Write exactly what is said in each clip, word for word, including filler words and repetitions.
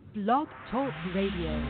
Blog Talk Radio.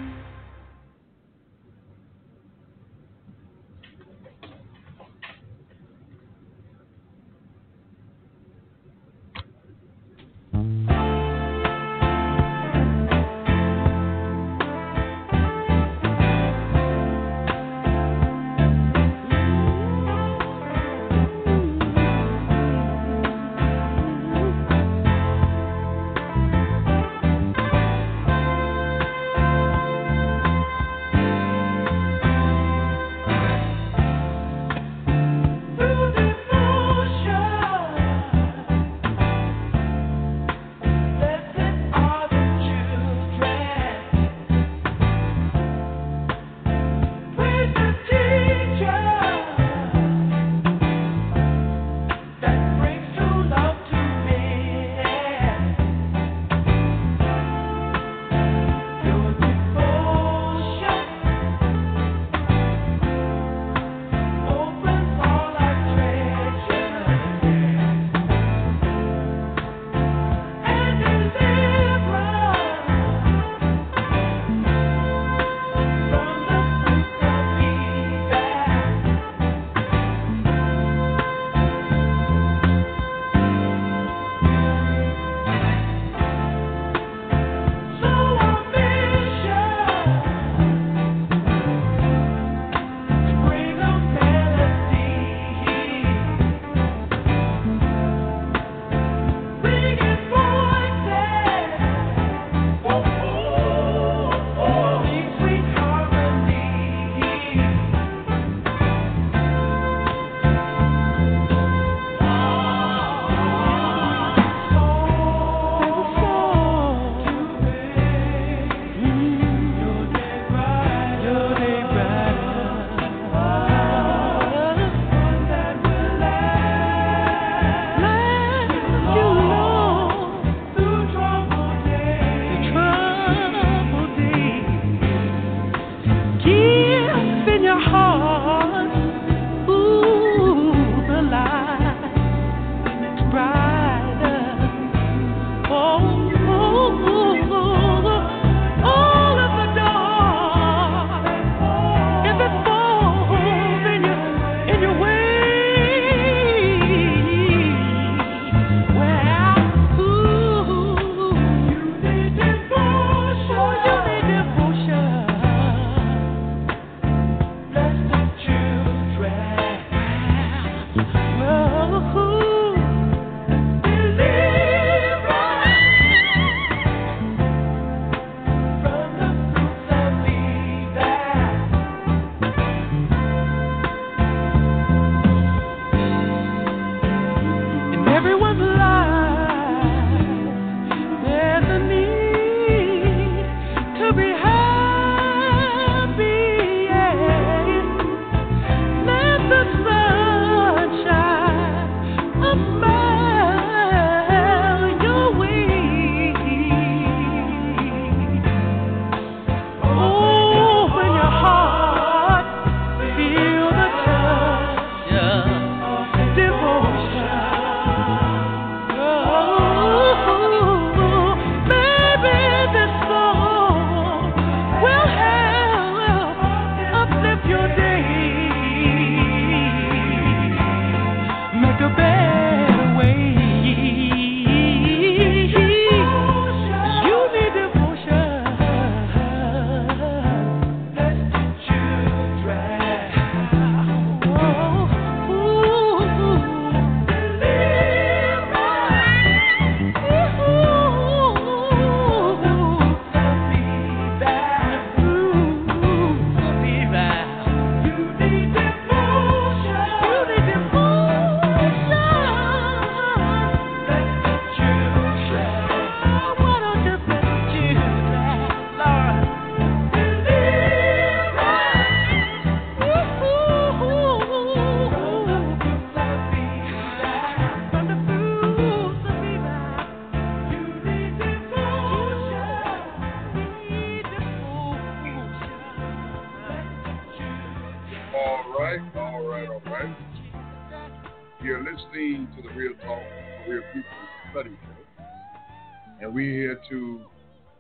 You're listening to the Real Talk for Real People Study Show. And we're here to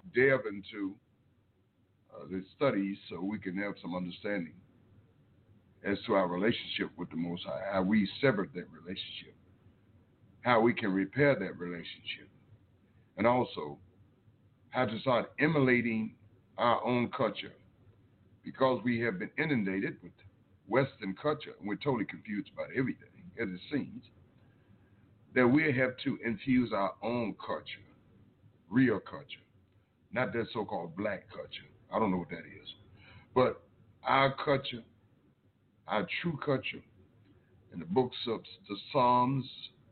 delve into uh, the studies so we can have some understanding as to our relationship with the Most High, how we severed that relationship, how we can repair that relationship, and also how to start emulating our own culture, because we have been inundated with Western culture and we're totally confused about everything, as it seems, that we have to infuse our own culture, real culture, not that so-called black culture. I don't know what that is. But our culture, our true culture, in the books of the Psalms,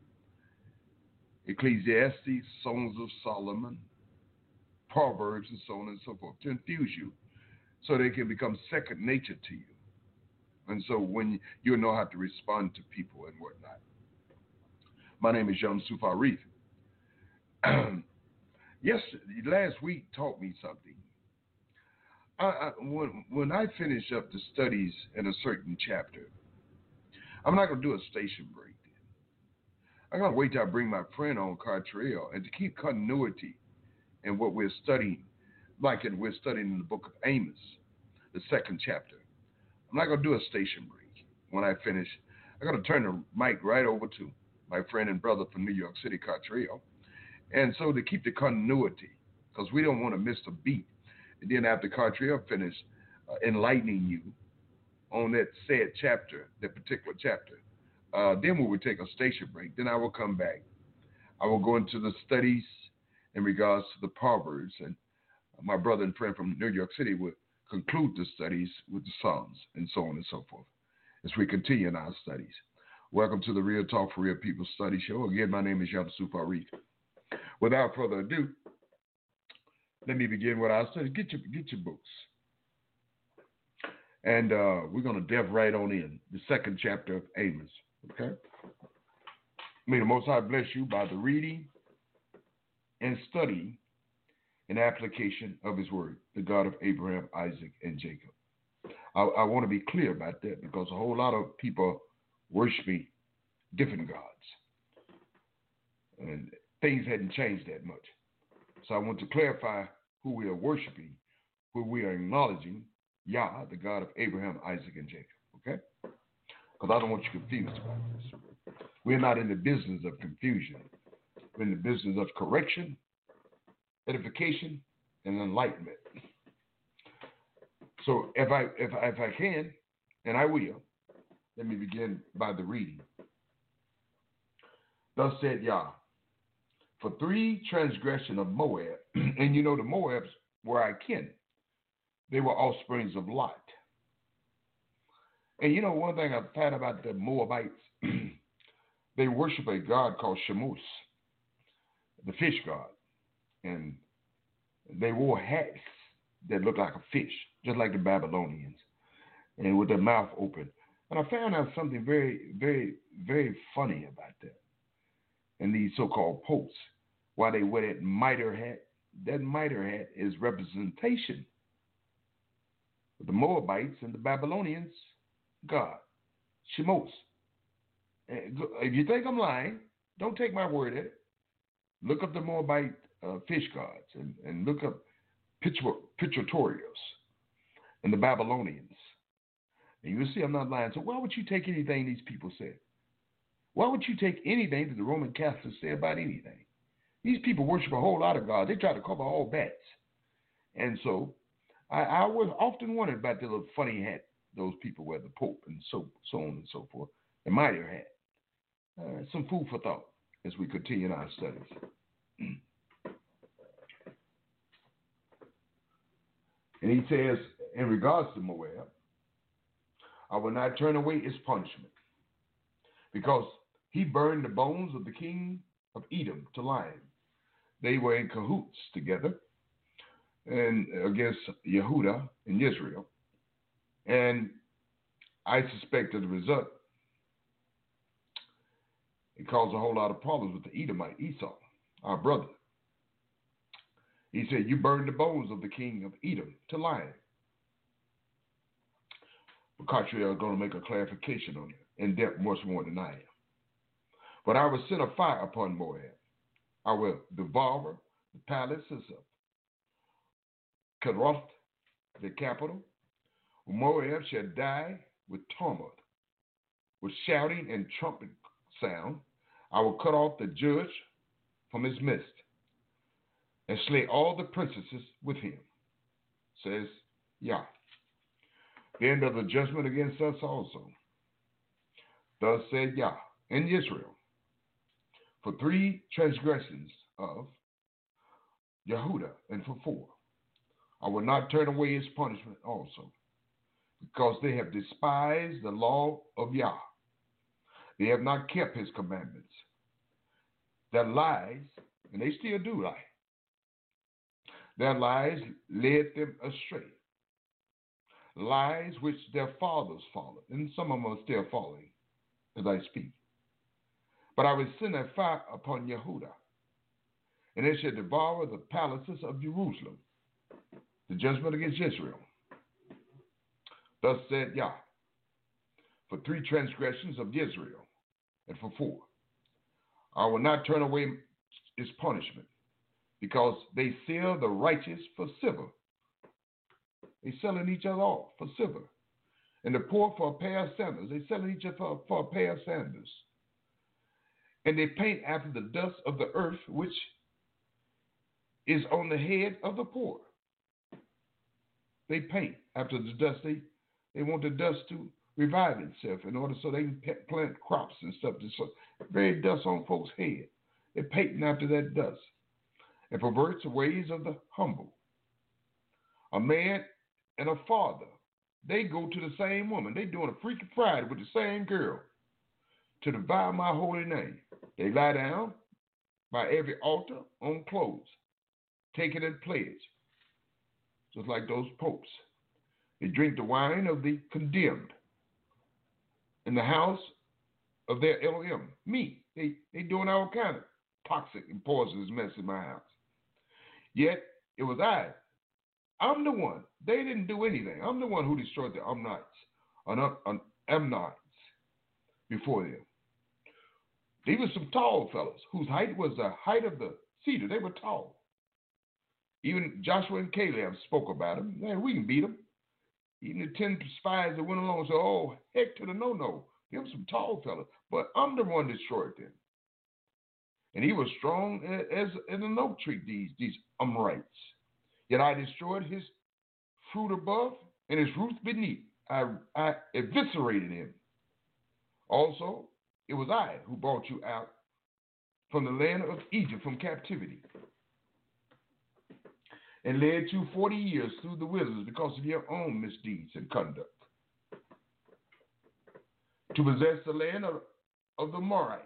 Ecclesiastes, Songs of Solomon, Proverbs, and so on and so forth, to infuse you so they can become second nature to you. And so when you know how to respond to people and whatnot. My name is Yusuf Arif. Yes, last week taught me something. I, I, when, when I finish up the studies in a certain chapter, I'm not going to do a station break then. I'm going to wait till I bring my friend on Cartrell and to keep continuity in what we're studying, like it, we're studying in the book of Amos, the second chapter. I'm not going to do a station break. When I finish, I'm going to turn the mic right over to my friend and brother from New York City, Cartrell. And so to keep the continuity, because we don't want to miss a beat. And then after Cartrell finished uh, enlightening you on that said chapter, that particular chapter, uh, then we would take a station break. Then I will come back. I will go into the studies in regards to the Proverbs, and my brother and friend from New York City would conclude the studies with the Psalms and so on and so forth as we continue in our studies. Welcome to the Real Talk for Real People Study Show. Again, my name is Yusuf Arif. Without further ado, let me begin with our study. Get your, get your books. And uh, we're going to delve right on in, the second chapter of Amos, okay? May the Most High bless you by the reading and study and application of his word, the God of Abraham, Isaac, and Jacob. I, I want to be clear about that because a whole lot of people worshiping different gods. And things hadn't changed that much. So I want to clarify who we are worshiping, who we are acknowledging, Yah, the God of Abraham, Isaac, and Jacob, okay? Because I don't want you confused about this. We're not in the business of confusion. We're in the business of correction, edification, and enlightenment. So if I, if I, if I can, and I will, let me begin by the reading. Thus said Yah, for three transgression of Moab, and you know the Moabs were our kin. They were offsprings of Lot. And you know one thing I've found about the Moabites, they worship a god called Shemos, the fish god. And they wore hats that looked like a fish, just like the Babylonians, and with their mouth open. And I found out something very, very, very funny about that. And these so-called popes, why they wear that mitre hat, that mitre hat is representation of the Moabites and the Babylonians' God, Shemos. If you think I'm lying, don't take my word at it. Look up the Moabite uh, fish gods and, and look up Pictorius and the Babylonians. And you'll see I'm not lying. So why would you take anything these people said? Why would you take anything that the Roman Catholics say about anything? These people worship a whole lot of gods. They try to cover all bats. And so I, I was often wondered about the little funny hat those people wear, the Pope and so, so on and so forth, the mitre hat. Uh, some food for thought as we continue in our studies. And he says, in regards to Moab, I will not turn away its punishment, because he burned the bones of the king of Edom to lime. They were in cahoots together and against Yehuda and Israel. And I suspect as a result, it caused a whole lot of problems with the Edomite, Esau, our brother. He said, you burned the bones of the king of Edom to lime. But Cartrell is going to make a clarification on it in depth much more than I am. But I will send a fire upon Moab. I will devour the palaces of Keroth, the capital. Moab shall die with tumult, with shouting and trumpet sound. I will cut off the judge from his midst, and slay all the princesses with him, says Yah. The end of the judgment against us also. Thus said Yah in Israel, for three transgressions of Yehuda, and for four, I will not turn away his punishment also, because they have despised the law of Yah. They have not kept his commandments. Their lies, and they still do lie, their lies led them astray. Lies which their fathers followed, and some of them are still following as I speak. But I will send a fire upon Yehuda, and it shall devour the palaces of Jerusalem, the judgment against Israel. Thus said Yah, for three transgressions of Israel, and for four, I will not turn away his punishment, because they sell the righteous for silver. They selling each other off for silver, and the poor for a pair of sandals. They selling each other for, for a pair of sandals. And they paint after the dust of the earth, which is on the head of the poor. They paint after the dust. They, they want the dust to revive itself in order so they can plant crops and stuff. So very dust on folks' head. They're painting after that dust, and perverts the ways of the humble. A man and a father, they go to the same woman. They doing a freaky pride with the same girl to devour my holy name. They lie down by every altar on clothes, take it in pledge, just like those popes. They drink the wine of the condemned in the house of their Elohim. Me, they, they doing all kind of toxic and poisonous mess in my house. Yet it was I. I'm the one. They didn't do anything. I'm the one who destroyed the Ammonites, an Ammonites before them. These were some tall fellows whose height was the height of the cedar. They were tall. Even Joshua and Caleb spoke about them. Man, we can beat them. Even the ten spies that went along said, oh, heck to the no-no. They were some tall fellows. But I'm the one that destroyed them. And he was strong as, as an oak tree, these, these Amorites. Yet I destroyed his fruit above and his roots beneath. I, I eviscerated him. Also, it was I who brought you out from the land of Egypt, from captivity, and led you forty years through the wilderness because of your own misdeeds and conduct, to possess the land of, of the Amorites.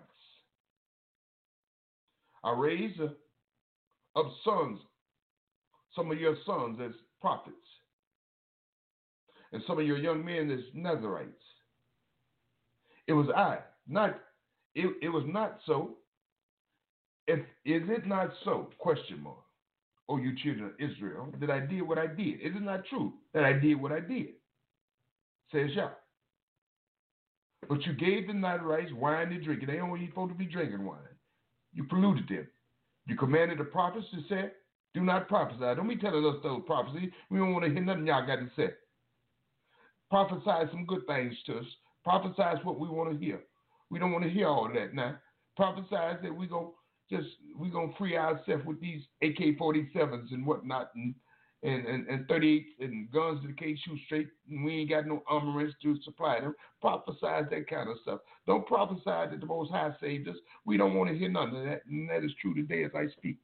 I raised uh, up sons, some of your sons as prophets, and some of your young men as Nazarites. It was I, not, it, it was not so. If, is it not so, question mark, O you children of Israel, that I did what I did? Is it not true that I did what I did? Says Yah. But you gave them not rights, wine to drink, and they only supposed to be drinking wine. You polluted them. You commanded the prophets to say, do not prophesy. Don't be telling us those prophecies. We don't want to hear nothing y'all got to say. Prophesy some good things to us. Prophesy what we want to hear. We don't want to hear all of that now. Prophesy that we go just we gonna free ourselves with these A K forty-sevens and whatnot, and and, and, and thirty-eights and guns that can't shoot straight, and we ain't got no armaments to supply them. Prophesy that kind of stuff. Don't prophesy that the Most High saved us. We don't want to hear none of that, and that is true today as I speak.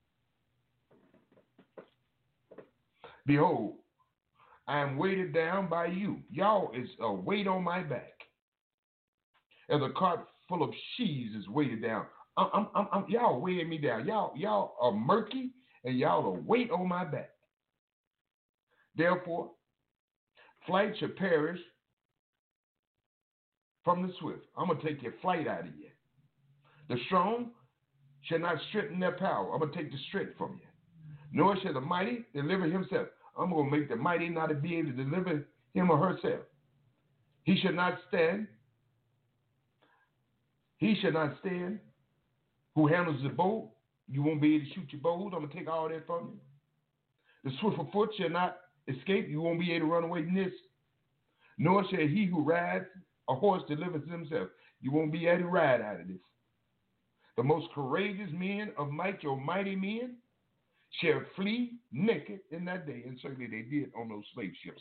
Behold, I am weighted down by you. Y'all is a weight on my back, as a cart full of sheaves is weighted down. I'm, I'm, I'm, I'm, y'all weighing me down. Y'all, y'all are murky, and y'all are weight on my back. Therefore, flight shall perish from the swift. I'm going to take your flight out of you. The strong shall not strengthen their power. I'm going to take the strength from you. Nor shall the mighty deliver himself. I'm going to make the mighty not be able to deliver him or herself. He shall not stand. He shall not stand. Who handles the bow, you won't be able to shoot your bows. I'm going to take all that from you. The swift of foot shall not escape. You won't be able to run away from this. Nor shall he who rides a horse deliver himself. You won't be able to ride out of this. The most courageous men of might, your mighty men, shall flee naked in that day. And certainly they did on those slave ships.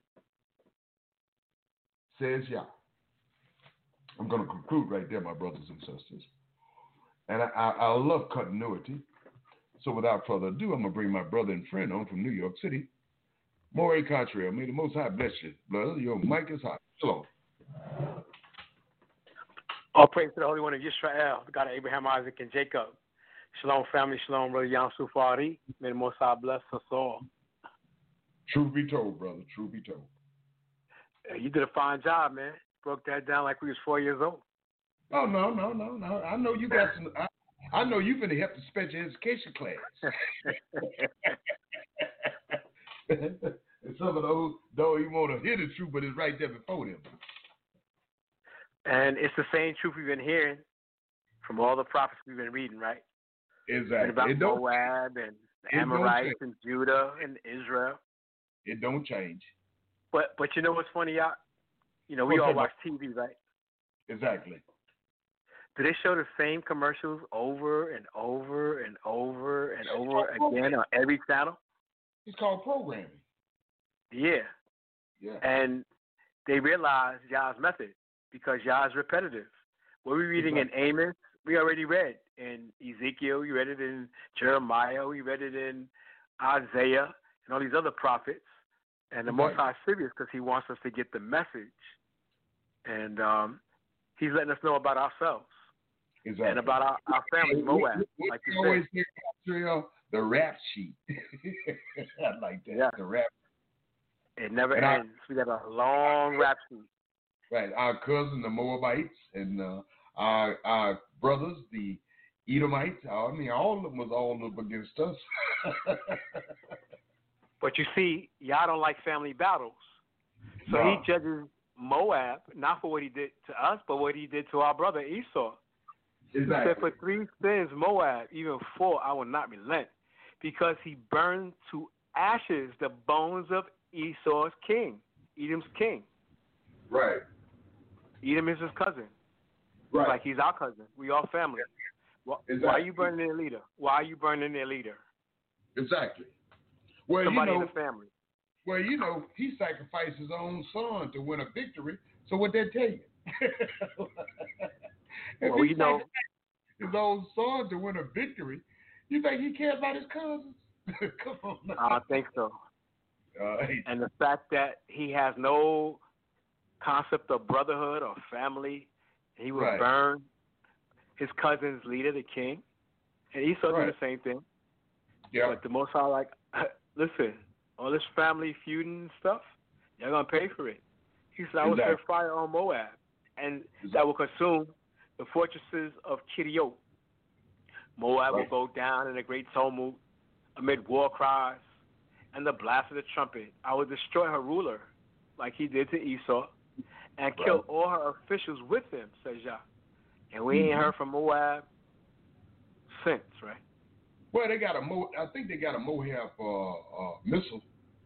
Says Yah. I'm going to conclude right there, my brothers and sisters. And I, I, I love continuity. So without further ado, I'm going to bring my brother and friend on from New York City, Morey Cottrell. May the Most High bless you, brother. Your mic is hot. Shalom. All praise to the Holy One of Yisrael, the God of Abraham, Isaac, and Jacob. Shalom, family. Shalom, brother Yam Sufari. May the Most High bless us all. Truth be told, brother. Truth be told. You did a fine job, man. Broke that down like we was four years old. Oh, no, no, no, no. I know you got some. I, I know you're going to help the special education class. And some of those, though, you want to hear the truth, but it's right there before them. And it's the same truth we've been hearing from all the prophets we've been reading, right? Exactly. About it Moab and the Amorites and Judah and Israel. It don't change. But but you know what's funny, y'all? You know, we What's all that watch T V, right? Exactly. Do they show the same commercials over and over and over and over again on every channel? It's called programming. Yeah. Yeah. And they realize Yah's method because Yah is repetitive. What we're reading exactly. in Amos, we already read in Ezekiel, we read it in Jeremiah, we read it in Isaiah, and all these other prophets. And the exactly. Most High is serious because he wants us to get the message. And um, he's letting us know about ourselves. Exactly. And about our, our family, Moab, we, we, like you always said. Hear the rap sheet. I like that, yeah. the rap. It never and ends. I, we got a long rap sheet. Right. Our cousins, the Moabites, and uh, our, our brothers, the Edomites. I mean, all of them was all up against us. But you see, y'all don't like family battles. So no. he judges Moab, not for what he did to us, but what he did to our brother Esau. Exactly. He said, for three sins, Moab, even four, I will not relent, because he burned to ashes the bones of Esau's king, Edom's king. Right. Edom is his cousin. Right. Like he's our cousin. We all family. Why, exactly. why are you burning their leader? Why are you burning their leader? Exactly. Well, Somebody you know, in the family. Well, you know, he sacrificed his own son to win a victory. So what that tell you? If well, he you know, his own son to win a victory, you think he cares about his cousins? Come on, man. I don't think so. Uh, and the fact that he has no concept of brotherhood or family, he would right. burn his cousin's leader, the king, and Esau right. did the same thing. Yeah. But the Most High, like, listen, all this family feuding and stuff, you're gonna pay for it. He said, I will set fire on Moab, and exactly. that will consume the fortresses of Kiriot. Moab right. will go down in a great tumult amid war cries and the blast of the trumpet. I will destroy her ruler, like he did to Esau, and right. kill all her officials with him, says Yah. And we mm-hmm. ain't heard from Moab since, right? Well, they got a Mo. I think they got a Moab uh, uh, missile.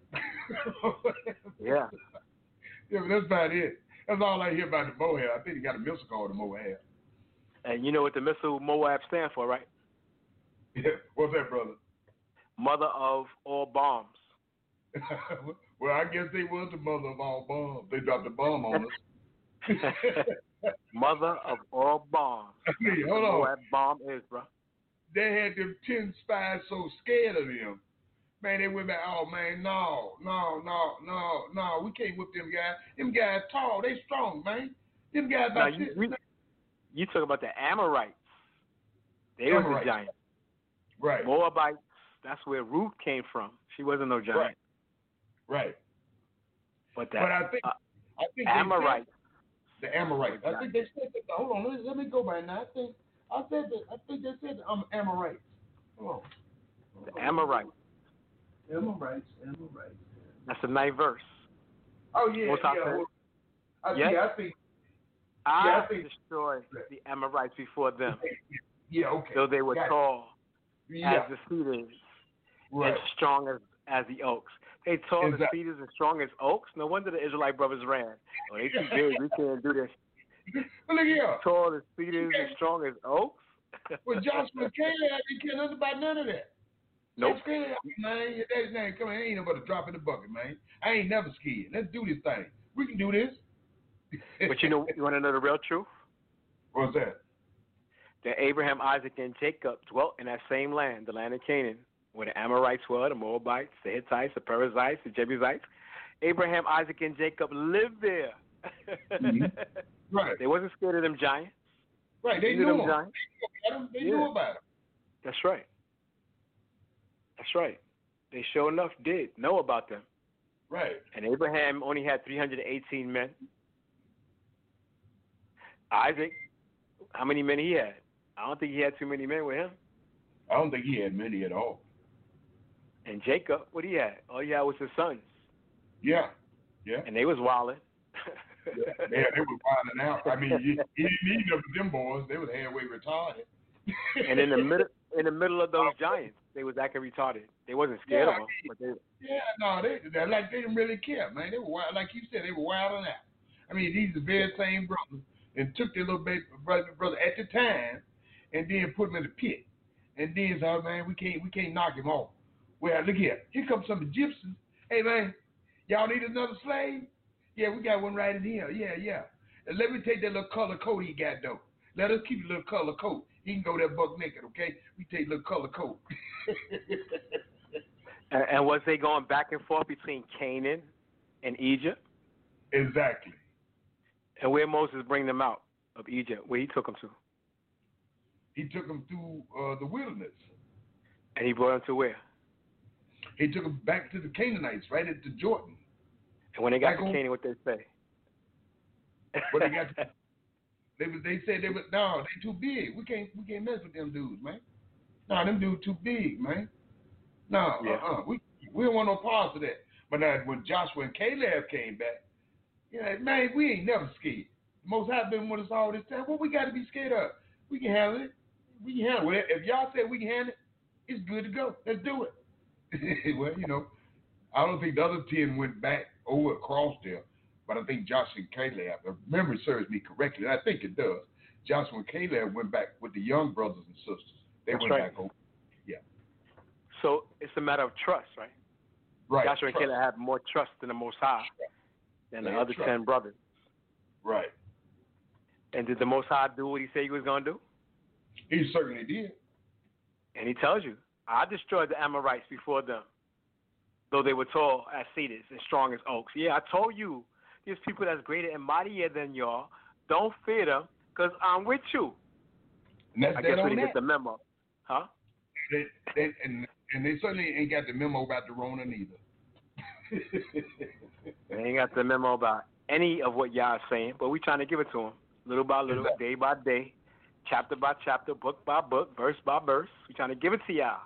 yeah. Yeah, but that's about it. That's all I hear about the Moab. I think they got a missile called the Moab. And you know what the missile Moab stands for, right? Yeah. What's that, brother? Mother of all bombs. Well, I guess they was the mother of all bombs. They dropped the bomb on us. Mother of all bombs. I mean, hold on. Moab bomb is, bro. They had them ten spies so scared of them. Man, they went back, oh, man, no, no, no, no, no. We can't whip them guys. Them guys tall. They strong, man. Them guys about now, you, you, you talk about the Amorites. They Amorites. were the giants. Right. Moabites, that's where Ruth came from. She wasn't no giant. Right. Right. But, that, but I think, uh, I think Amorites. Said, the Amorites. I think they said that. Hold on, let me, let me go by now. I think I said that. I think they said um, Amorites. Hold on. The Amorites. Amorites. Amorites. That's the ninth verse. Oh yeah. What's yeah. Well, I, yeah. yeah. I think. I yeah, I think, destroy the Amorites before them. Yeah. Okay. Though they were Got tall yeah. as the cedars right. and strong as as the oaks. They tall exactly. as cedars and strong as oaks. No wonder the Israelite brothers ran. Oh, they too big. We can't do this. Well, look here. Tall as cedars and strong as oaks. Well, Joshua and Caleb didn't care nothing about none of that. Nope. Caleb, man, your daddy's name, come on, ain't nobody drop in the bucket, man. I ain't never scared. Let's do this thing. We can do this. But you know, you want to know the real truth? What's that? That Abraham, Isaac, and Jacob dwelt in that same land, the land of Canaan, where the Amorites were, the Moabites, the Hittites, the Perizzites, the Jebusites. Abraham, Isaac, and Jacob lived there. Mm-hmm. Right. They wasn't scared of them giants. Right. They, they knew them them. giants. They, knew them. they yeah. knew about them. That's right. That's right. They sure enough did know about them. Right. And Abraham only had three hundred eighteen men. Isaac, how many men he had? I don't think he had too many men with him. I don't think he had many at all. And Jacob, what he had? All he had was his sons. Yeah. Yeah. And they was wilding. yeah. yeah, they were wilding out. I mean, he, he didn't need them, them boys. They was halfway retarded. And in the middle, in the middle of those giants, they was acting retarded. They wasn't scared yeah, of them. But they, yeah, no, they, they like they didn't really care, man. They were wild, like you said, they were wilding out. I mean, these are the very same brothers, and took their little baby brother, brother at the time, and then put him in the pit, and then said, oh, man, we can't, we can't knock him off. Well, look here, here comes some Egyptians. Hey, man, y'all need another slave? Yeah, we got one right in here. Yeah, yeah. And let me take that little color coat he got though. Let us keep the little color coat. He can go there buck naked, okay? We take the little color coat. and, and was they going back and forth between Canaan and Egypt? Exactly. And where Moses bring them out of Egypt? Where he took them to? He took them through uh, the wilderness. And he brought them to where? He took them back to the Canaanites, right at the Jordan. And when they got back to on, Canaan, what they say? When they got to, they they said they were no, they too big. We can't we can't mess with them dudes, man. No, them dudes too big, man. No, yeah. uh-uh. We we don't want no parts of that. But now when Joshua and Caleb came back, you know, man, we ain't never scared. The Most High been with us all this time. What we got to be scared of? We can handle it. We can handle it. If y'all say we can handle it, it's good to go. Let's do it. Well, you know, I don't think the other ten went back over across there, but I think Joshua and Caleb, if memory serves me correctly, and I think it does, Joshua and Caleb went back with the young brothers and sisters. They That's went right. back over. Yeah. So it's a matter of trust, right? Right. Joshua and trust. Caleb had more trust in the Most High than the other trust. ten brothers. Right. And did the Most High do what he said he was going to do? He certainly did. And he tells you, I destroyed the Amorites before them, though they were tall as cedars and strong as oaks. Yeah, I told you, there's people that's greater and mightier than y'all. Don't fear them, because I'm with you. And that's I guess we didn't that. get the memo. Huh? They, they, and, and they certainly ain't got the memo about the Rona neither. They ain't got the memo about any of what y'all saying, but we trying to give it to them, little by little, exactly. day by day, chapter by chapter, book by book, verse by verse. We trying to give it to y'all.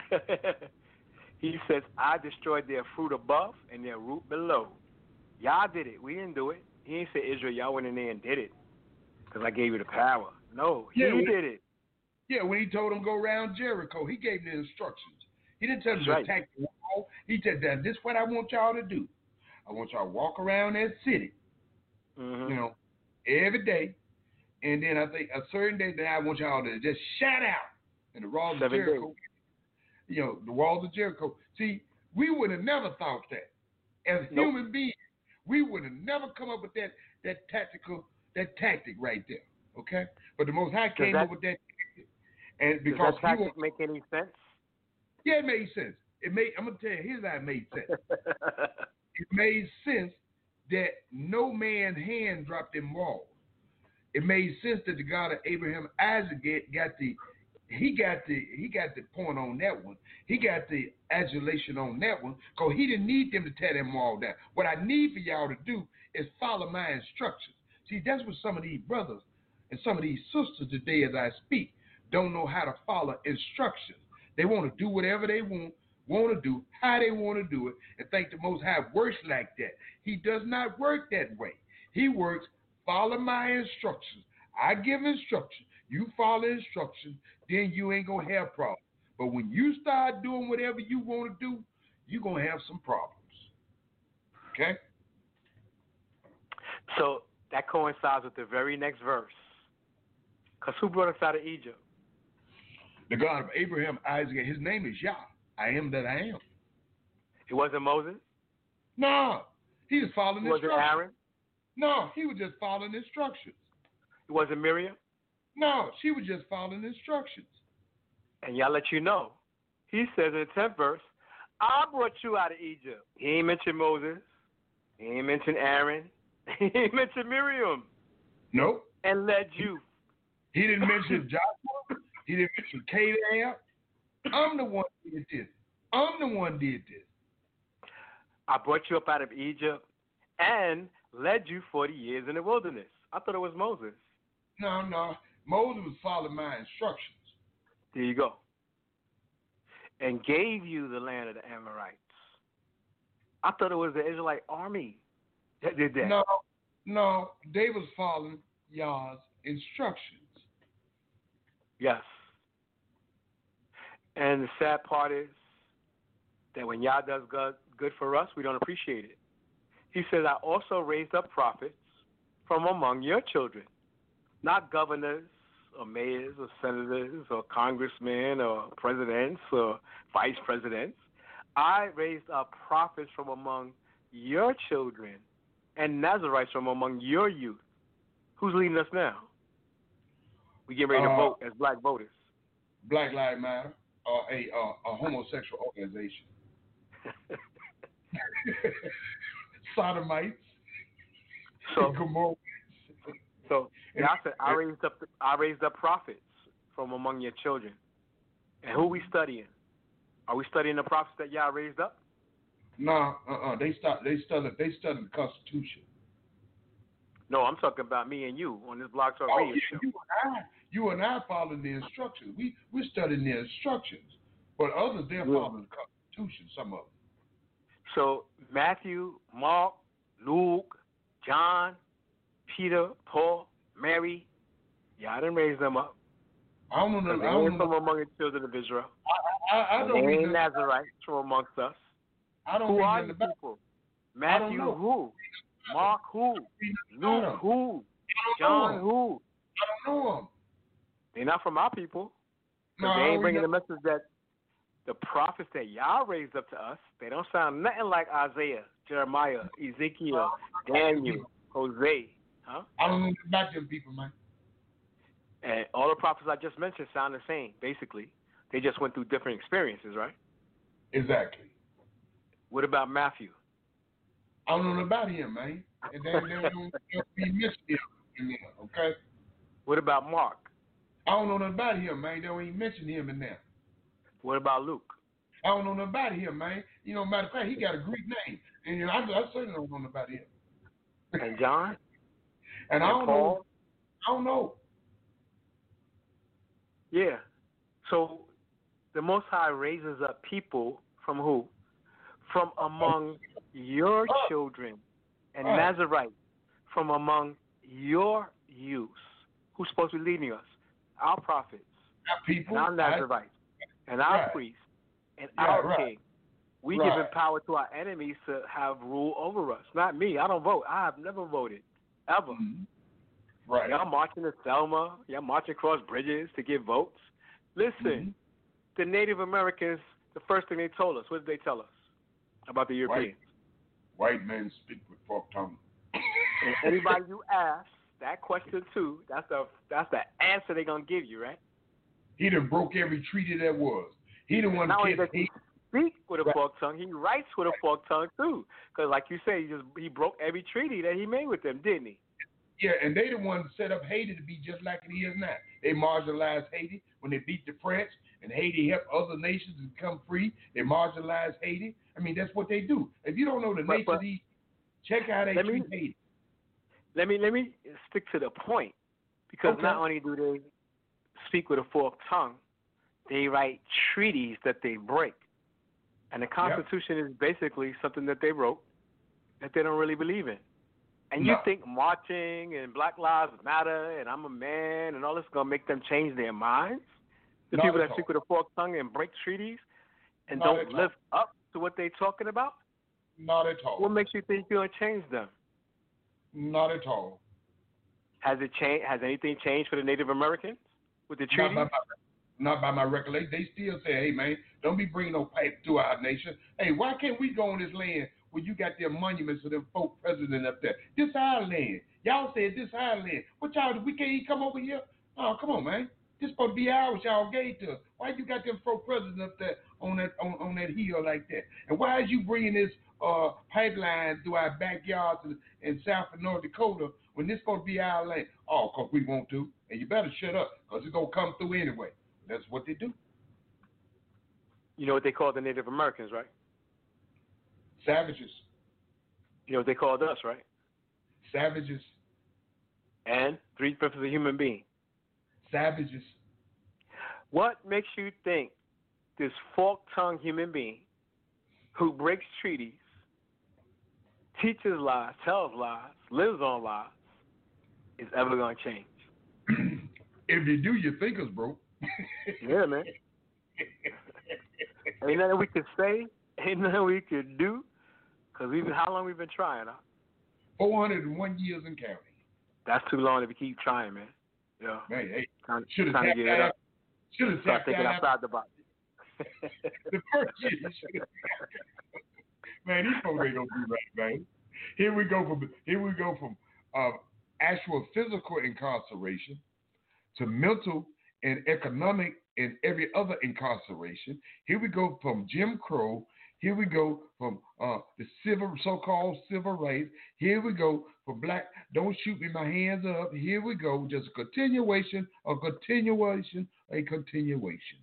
He says, I destroyed their fruit above and their root below. Y'all did it. We didn't do it. He ain't say, Israel, y'all went in there and did it because I gave you the power. No, he yeah, when, did it. Yeah, when he told them go around Jericho, he gave them the instructions. He didn't tell them to right. attack the wall. He said, that this is what I want y'all to do. I want y'all to walk around that city, mm-hmm. you know, every day. And then I think a certain day that I want y'all to just shout out in the walls of Jericho. Days. You know, the walls of Jericho. See, we would have never thought that. As nope. human beings, we would have never come up with that that tactical, that tactic right there. Okay? But the Most High came that, up with that tactic. And because does that tactic was, make any sense? Yeah, it made sense. It made, I'm going to tell you, here's how it made sense. It made sense that no man's hand dropped them walls. It made sense that the God of Abraham, Isaac got the He got the he got the point on that one. He got the adulation on that one because he didn't need them to tear them all down. What I need for y'all to do is follow my instructions. See, that's what some of these brothers and some of these sisters today as I speak don't know how to follow instructions. They want to do whatever they want, want to do, how they want to do it, and think the Most High works like that. He does not work that way. He works, follow my instructions. I give instructions. You follow instructions, then you ain't going to have problems. But when you start doing whatever you want to do, you're going to have some problems. Okay? So that coincides with the very next verse. Because who brought us out of Egypt? The God of Abraham, Isaac, and his name is Yah. I am that I am. It wasn't Moses? No. He was following It wasn't instructions. Aaron? No, he was just following instructions. It wasn't Miriam? No, she was just following instructions. And y'all let you know. He says in the tenth verse, I brought you out of Egypt. He ain't mentioned Moses. He ain't mentioned Aaron. He ain't mentioned Miriam. Nope. And led you. He didn't mention Joshua. He didn't mention Caleb. I'm the one who did this. I'm the one who did this. I brought you up out of Egypt and led you forty years in the wilderness. I thought it was Moses. No, no. Moses was following my instructions. There you go. And gave you the land of the Amorites. I thought it was the Israelite army that did that. No, no. They was following Yah's instructions. Yes. And the sad part is that when Yah does good, good for us, we don't appreciate it. He says, I also raised up prophets from among your children, not governors or mayors or senators or congressmen or presidents or vice presidents. I raised up prophets from among your children and Nazarites from among your youth. Who's leading us now? We get ready to uh, vote as black voters. Black Lives Matter, or a, uh, a homosexual organization. Sodomites. So, Gomorrah. so yeah, I said I raised up I raised up prophets from among your children. And who we studying? Are we studying the prophets that y'all raised up? No, uh-uh. They start. They studied. They studied the Constitution. No, I'm talking about me and you on this Blog Talk Oh, Radio yeah, show. you and I, you and I following the instructions. We we studying the instructions, but others they're Yeah. following the Constitution. Some of them. So Matthew, Mark, Luke, John, Peter, Paul, Mary, y'all didn't raise them up. I don't know. They I don't ain't know. from among the children of Israel. I, I, I And don't they read ain't nothing- Nazarites from amongst us. I don't Who read are nothing you about- people? I don't Matthew know. who? Mark who? Luke I who? don't John know. who? I don't know them. They're not from our people. No, But they I ain't don't bringing read the message that the prophets that y'all raised up to us, they don't sound nothing like Isaiah, Jeremiah, Ezekiel, Daniel, Hosea. Huh? I don't know about them people, man. And all the prophets I just mentioned sound the same, basically. They just went through different experiences, right? Exactly. What about Matthew? I don't know about him, man. And they, they don't be missing him in there, okay? What about Mark? I don't know nothing about him, man. They don't even mention him in there. What about Luke? I don't know nothing about him, man. You know, matter of fact, he got a Greek name. And you know, I, I certainly don't know nothing about him. And John? and, and I don't Paul? know. I don't know. Yeah. So the Most High raises up people from who? From among your children and Right. Nazarites, from among your youths. Who's supposed to be leading us? Our prophets, Our people. and our Nazarites, and our Right. priests, and Right, our right. king. We Right. giving power to our enemies to have rule over us. Not me. I don't vote. I have never voted, ever. Mm-hmm. Right. Y'all marching to Selma. Y'all marching across bridges to get votes. Listen, Mm-hmm. the Native Americans, the first thing they told us, what did they tell us about the Europeans? White men speak with forked tongue. And anybody you ask that question to, that's the that's the answer they're gonna give you, right? He done broke every treaty there was. He the one Not only kid. does he speak with a Right. forked tongue, he writes with a forked tongue too. Because, like you say, he just he broke every treaty that he made with them, didn't he? Yeah, and they the ones set up Haiti to be just like it is now. They marginalized Haiti when they beat the French, and Haiti helped other nations to become free. They marginalized Haiti. I mean, that's what they do. If you don't know the But- nature but- of these, check how they Let me- treat Haiti. Let me let me stick to the point, because Okay. not only do they speak with a forked tongue, they write treaties that they break, and the Constitution is basically something that they wrote that they don't really believe in. And you No. think marching and Black Lives Matter and I'm a man and all this is gonna make them change their minds? The Not people at that speak all. with a forked tongue and break treaties and Not don't at all. live up to what they're talking about? Not at all. What makes you think you're going to change them? Not at all. Has it changed? Has anything changed for the Native Americans with the treaty? Not by my, not by my recollection. They still say, hey, man, don't be bringing no pipe to our nation. Hey, why can't we go on this land where you got them monuments of them folk president up there? This our land. Y'all said this our land. What y'all, we can't even come over here? Oh, come on, man. This supposed to be ours. Y'all gave to us. Why you got them folk president up there on that on, on that hill like that? And why is you bringing this uh, pipeline through our backyards in, in South and North Dakota when this supposed to be our land? Oh, because we want to. And you better shut up because it's going to come through anyway. That's what they do. You know what they call the Native Americans, right? Savages. You know what they called us, right? Savages. And three-fifths of a human being. Savages. What makes you think this fork-tongued human being who breaks treaties, teaches lies, tells lies, lives on lies, is ever going to change? If you do, your thinkers, bro. Yeah, man. Ain't nothing we can say, ain't nothing we can do, because we've been, how long we've been trying, huh? four hundred one years in counting. That's too long to keep trying, man. Yeah. Man, hey, trying, should have trying to get it up. Should have Start thinking outside the box. The first year, you should have. Man, these folks ain't gonna do right, man. Here we go from here we go from uh, actual physical incarceration to mental and economic and every other incarceration. Here we go from Jim Crow. Here we go from uh, the civil, so-called civil rights. Here we go for black, don't shoot me, my hands up. Here we go, just a continuation, a continuation, a continuation.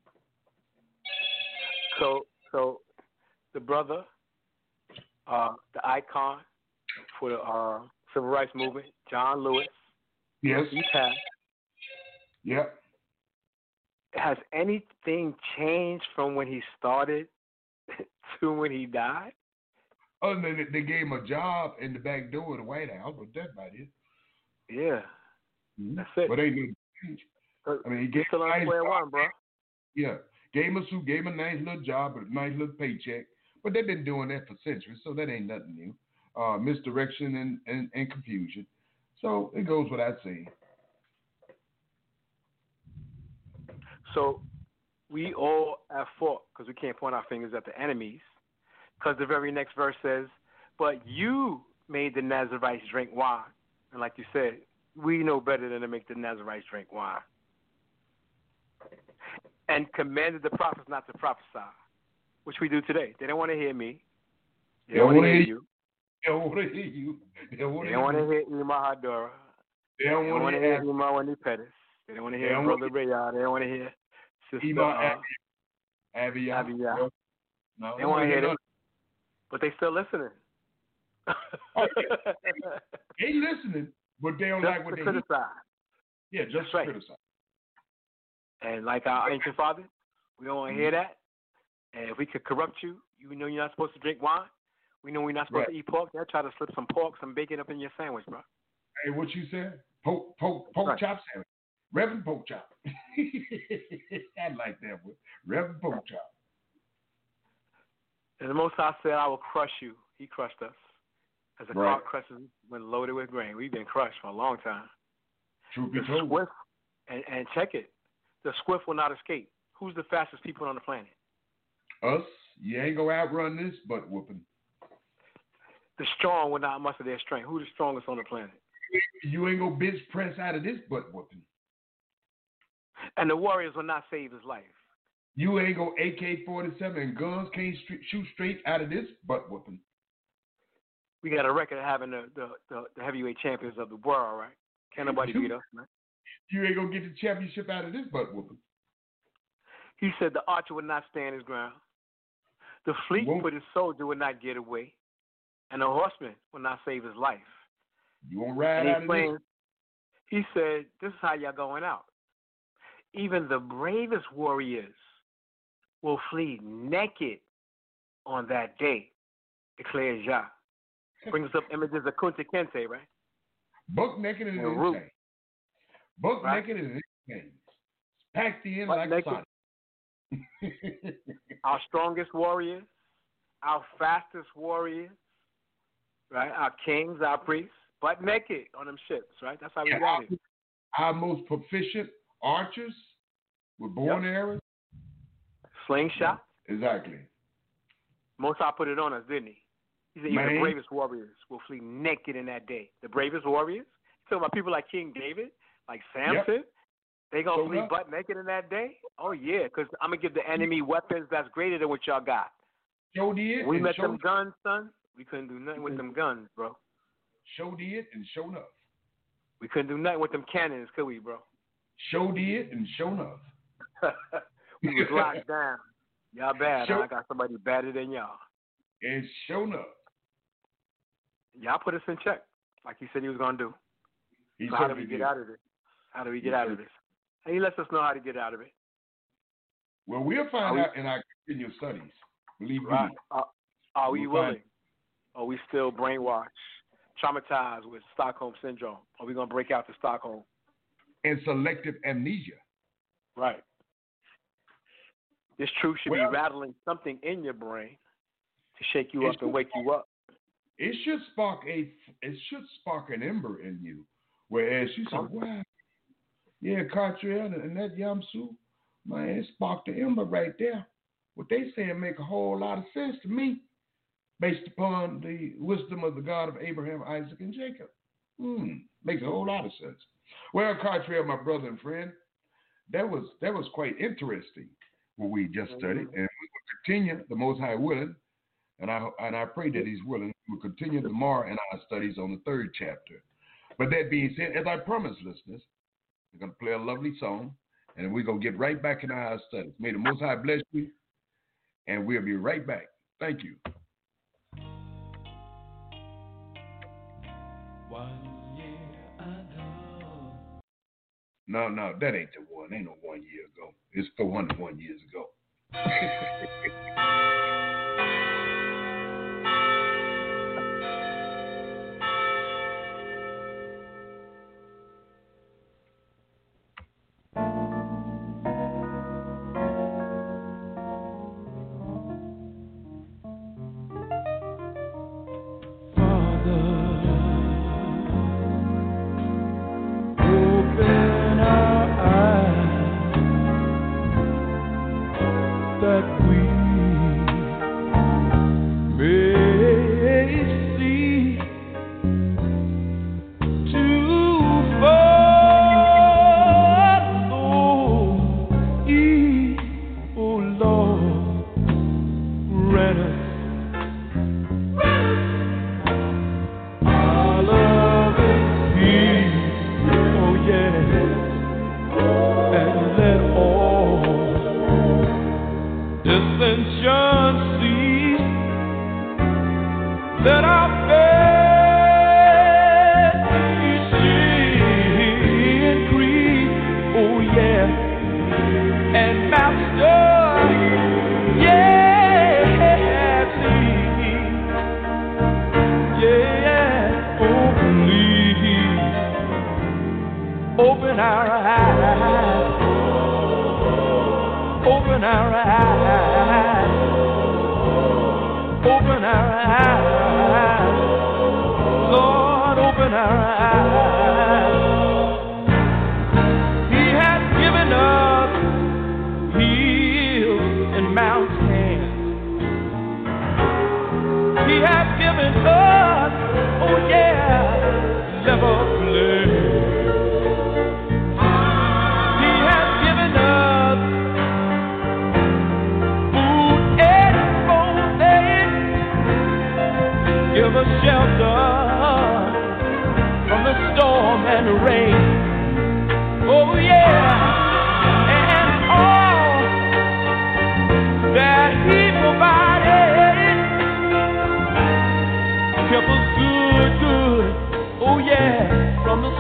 So, so the brother, uh, the icon for the uh, civil rights movement, John Lewis. Yes. He passed. Yep. Has anything changed from when he started to when he died? Other than they gave him a job in the back door of the White House, but that's about it. Yeah. Mm-hmm. That's it. But ain't no change. I mean, he gave still on nice square one, bro. Yeah. Gave him a suit, gave him a nice little job, a nice little paycheck. But they've been doing that for centuries, so that ain't nothing new. Uh, misdirection and, and, and confusion. So it goes without saying. So we all at fault because we can't point our fingers at the enemies, because the very next verse says, but you made the Nazarites drink wine. And like you said, we know better than to make the Nazarites drink wine. And commanded the prophets not to prophesy, which we do today. They don't want to hear me. They, they don't want to hear you. They don't want to hear you. They don't want to hear Ima Hadora. They don't want to hear Ima Wani Pettis. They don't want to hear Brother Rayard. They don't want to hear Sister Ima uh, Avia. No, no, they don't want to hear it. But they still listening. Oh, they listening, but they don't just like what to they criticize. Hear. Yeah, just That's to right. criticize. And like our ancient fathers, we don't want to mm-hmm. hear that. And if we could corrupt you, you know you're not supposed to drink wine. We know we're not supposed right. to eat pork. They'll try to slip some pork, some bacon up in your sandwich, bro. Hey, what you said? Poke, poke, poke right. chop sandwich. Reverend Poke Chop. I like that one. Reverend Poke Chop. And the Most High said, I will crush you. He crushed us. As a right. cart crushes when loaded with grain. We've been crushed for a long time. Truth be the told. Swift, and, and check it. The swift will not escape. Who's the fastest people on the planet? Us. You ain't going to outrun this butt whooping. The strong will not muster their strength. Who's the strongest on the planet? You ain't going to bench press out of this butt whooping. And the warriors will not save his life. You ain't going to A K forty-seven and guns can't st- shoot straight out of this butt whooping. We got a record of having the, the, the, the heavyweight champions of the world, right? Can't nobody you, beat us, man. You ain't going to get the championship out of this butt whooping. He said the archer would not stand his ground. The fleet-footed soldier would not get away. And the horseman would not save his life. You won't ride out of this? He said, this is how y'all going out. Even the bravest warriors will flee naked on that day, declares Yah. Brings up images of Kunta Kinte, right? Buck naked is insane. Buck right? naked is insane. Packed in Buck like naked. a Sonic. Our strongest warriors our fastest warriors, right? Our kings, our priests, butt naked on them ships, right? That's how we yeah, got it. Our most proficient archers were born yep. arrows. Slingshot. Exactly. Most I put it on us, didn't he? He said even the bravest warriors will flee naked in that day. The bravest warriors? Talking about people like King David, like Samson. Yep. They going to so flee up. butt naked in that day? Oh, yeah, because I'm going to give the enemy weapons that's greater than what y'all got. Show did. We met show them did. guns, son. We couldn't do nothing with them guns, bro. Show did and show enough. We couldn't do nothing with them cannons, could we, bro? Show did and show enough. We was locked down. Y'all bad. Show, huh? I got somebody better than y'all. And show enough. Y'all put us in check, like he said he was going to do. He so how do we get did. out of this? How do we get he out of this? And he lets us know how to get out of it. Well, we'll find are out we, in our continual studies. Believe right. me. Uh, are we we'll willing? Find... Are we still brainwashed, traumatized with Stockholm Syndrome? Are we going to break out to Stockholm? And selective amnesia. Right. This truth should well, be rattling something in your brain to shake you up and wake you up. It should spark a. It should spark an ember in you, whereas you say, "Wow, yeah, Cartrell and that Yamsu, man, it sparked the ember right there." What they saying make a whole lot of sense to me, based upon the wisdom of the God of Abraham, Isaac, and Jacob. Hmm, makes a whole lot of sense. Well, Cartrell, my brother and friend, that was that was quite interesting what we just studied, and we will continue, the Most High willing, and I and I pray that He's willing. We'll continue tomorrow in our studies on the third chapter. But that being said, as I promised, listeners, we're going to play a lovely song, and we're going to get right back in our studies. May the Most High bless you, and we'll be right back. Thank you. One year ago. No, no, that ain't the one. Ain't no one year ago. It's four hundred one years ago. From the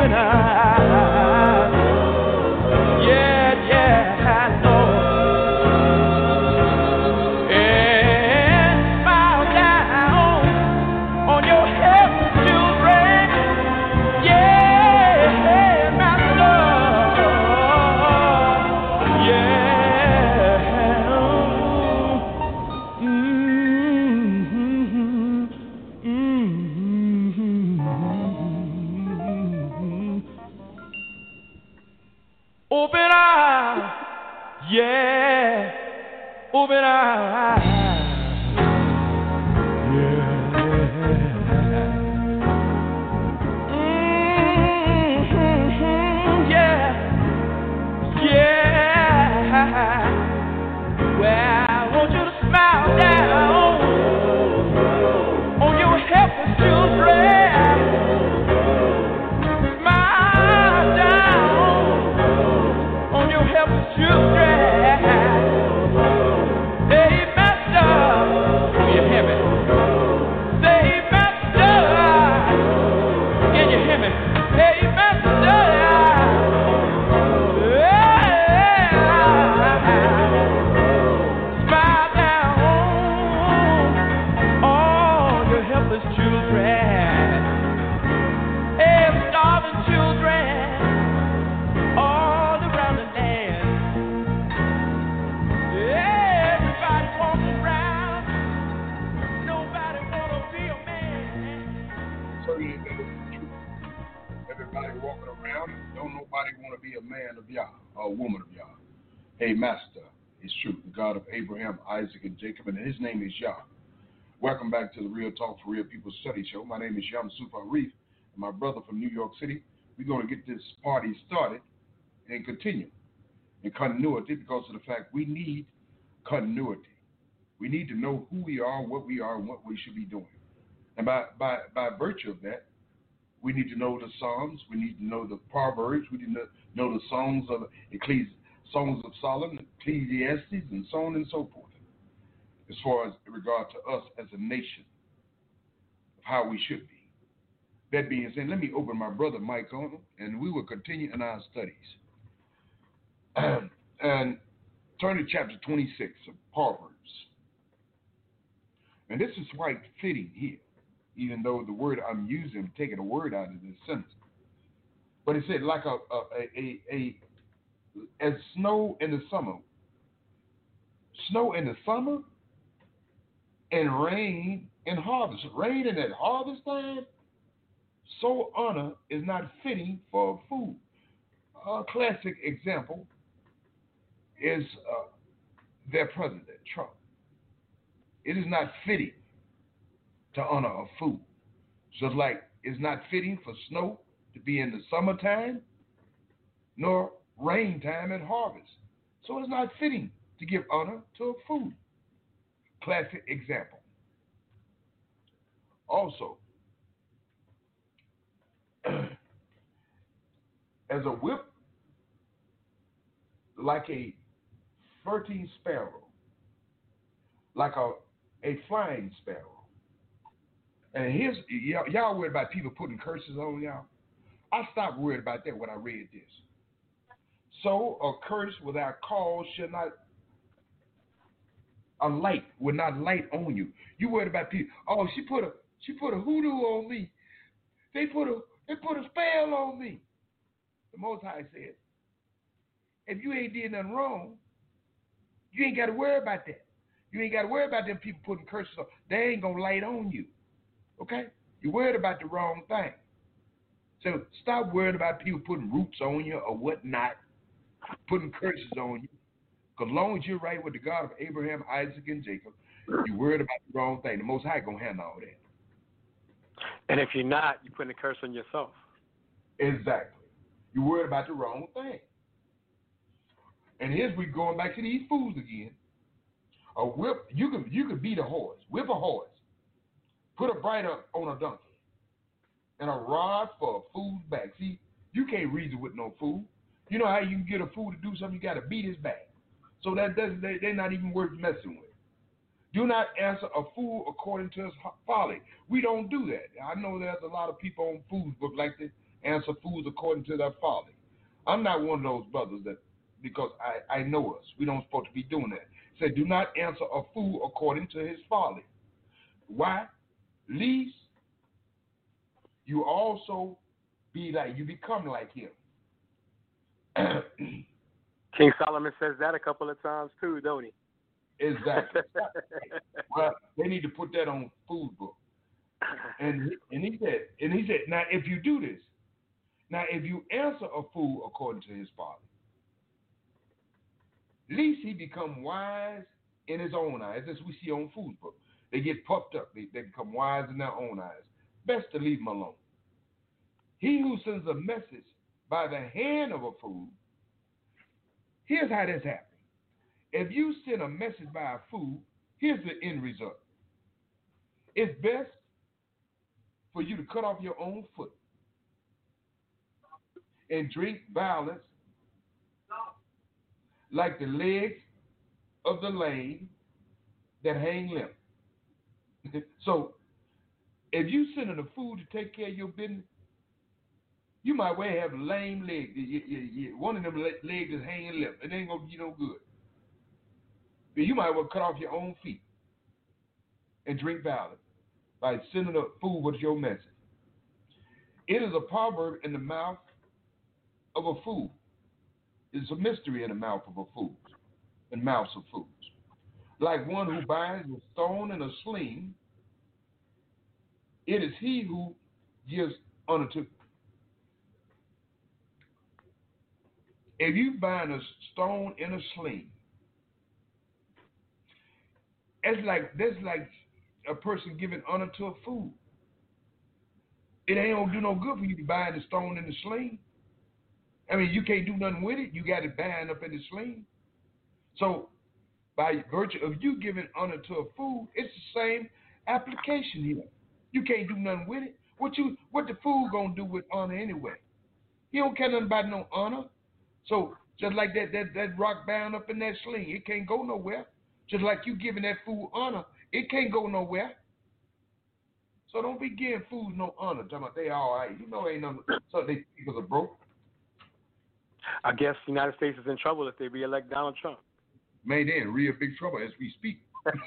Abraham, Isaac, and Jacob, and his name is Yah. Welcome back to the Real Talk for Real People Study Show. My name is Yam Super Reef, and my brother from New York City. We're going to get this party started and continue in continuity because of the fact we need continuity. We need to know who we are, what we are, and what we should be doing. And by, by, by virtue of that, we need to know the Psalms, we need to know the Proverbs, we need to know the songs of Ecclesiastes. Songs of Solomon, Ecclesiastes, and so on and so forth, as far as in regard to us as a nation, of how we should be. That being said, let me open my brother Mike on, and we will continue in our studies. And turn to chapter twenty-six of Proverbs. And this is quite fitting here, even though the word I'm using, I'm taking a word out of this sentence. But it said, like a, a, a, a as snow in the summer, snow in the summer, and rain in harvest. Rain in that harvest time, so honor is not fitting for food. A classic example is uh, their president, Trump. It is not fitting to honor a food. Just like it's not fitting for snow to be in the summertime, nor rain time and harvest. So it's not fitting to give honor to a food. Classic example. Also, as a whip, like a thirteen sparrow, like a, a flying sparrow. And here's, y'all, y'all worried about people putting curses on y'all? I stopped worried about that when I read this. So a curse without cause shall not, a light will not light on you. You worried about people, oh, she put a she put a hoodoo on me. They put a they put a spell on me. The Most High said, if you ain't did nothing wrong, you ain't got to worry about that. You ain't got to worry about them people putting curses on. They ain't gonna light on you. Okay? You're worried about the wrong thing. So stop worrying about people putting roots on you or whatnot, putting curses on you. Because as long as you're right with the God of Abraham, Isaac, and Jacob, you're worried about the wrong thing. The Most High going to handle all that. And if you're not, you're putting a curse on yourself. Exactly. You're worried about the wrong thing. And here's we going back to these fools again. A whip, you could you could beat a horse, whip a horse, put a bridle on a donkey, and a rod for a fool's back. See, you can't reason with no fool. You know how you can get a fool to do something? You got to beat his back. So that doesn't they, they're not even worth messing with. Do not answer a fool according to his folly. We don't do that. I know there's a lot of people on Fool's Book like to answer foods according to their folly. I'm not one of those brothers that, because I, I know us, we don't supposed to be doing that. Say, do not answer a fool according to his folly. Why? Least you also be like, you become like him. King Solomon says that a couple of times too, don't he? Exactly. Well, they need to put that on food book. And and he said, and he said, now if you do this, now if you answer a fool according to his folly, at least he become wise in his own eyes, as we see on food book. They get puffed up. They, they become wise in their own eyes. Best to leave them alone. He who sends a message by the hand of a fool, here's how this happens. If you send a message by a fool, here's the end result. It's best for you to cut off your own foot and drink violence like the legs of the lame that hang limp. So, if you sending a fool to take care of your business, you might well have lame legs. You, you, you, one of them legs is hanging limp. It ain't going to do you no good. But you might well cut off your own feet and drink violence by sending a fool with your message. It is a proverb in the mouth of a fool. It's a mystery in the mouth of a fool, in mouths of fools. Like one who binds a stone in a sling, it is he who gives honor to. If you bind a stone in a sling, it's like that's like a person giving honor to a fool. It ain't gonna do no good for you to bind a stone in the sling. I mean, you can't do nothing with it. You got it bound up in the sling. So, by virtue of you giving honor to a fool, it's the same application here. You can't do nothing with it. What you, what the fool gonna do with honor anyway? He don't care nothing about no honor. So, just like that, that, that rock bound up in that sling, it can't go nowhere. Just like you giving that fool honor, it can't go nowhere. So don't be giving fools no honor. Talking about they all right. You know ain't nothing. So they people are broke. I guess the United States is in trouble if they re-elect Donald Trump. Man, they're in real big trouble as we speak.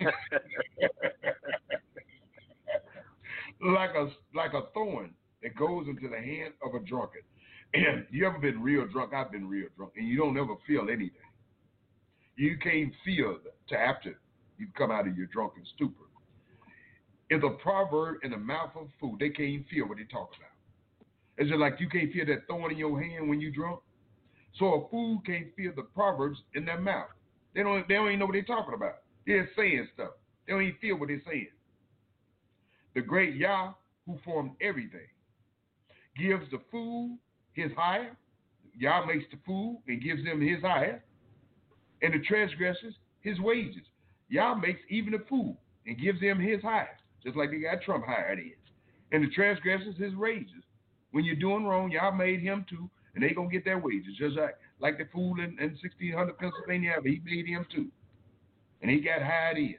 like a like a thorn that goes into the hand of a drunkard. And you ever been real drunk? I've been real drunk, and you don't ever feel anything. You can't feel to after you come out of your drunken stupor. It's a proverb in the mouth of a fool. They can't even feel what they talk about. It's just like you can't feel that thorn in your hand when you drunk. So a fool can't feel the proverbs in their mouth. They don't. They don't even know what they're talking about. They're saying stuff. They don't even feel what they're saying. The great Yah, who formed everything, gives the fool his hire. Yah makes the fool and gives them his hire, and the transgressors his wages. Yah makes even the fool and gives them his hire, just like they got Trump hired in. And the transgressors his wages. When you're doing wrong, Yah made him too, and they gonna get their wages, just like like the fool in, in sixteen hundred Pennsylvania Avenue. He made him too, and he got hired in.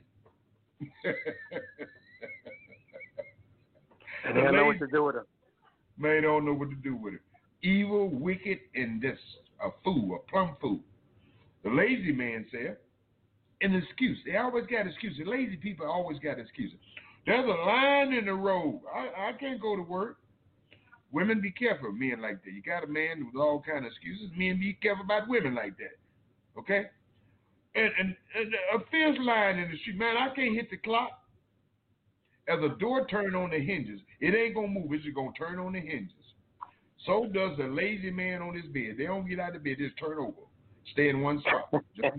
And they don't know what to do with him. Man, they don't know what to do with it. Evil, wicked, and this a fool, a plumb fool. The lazy man said, an excuse. They always got excuses. Lazy people always got excuses. There's a line in the road. I, I can't go to work. Women, be careful of men like that. You got a man with all kind of excuses. Men, be careful about women like that. Okay? And, and, and a fierce line in the street. Man, I can't hit the clock. As a door turn on the hinges, it ain't going to move. It's just going to turn on the hinges. So does the lazy man on his bed. They don't get out of bed. Just turn over. Stay in one spot. Just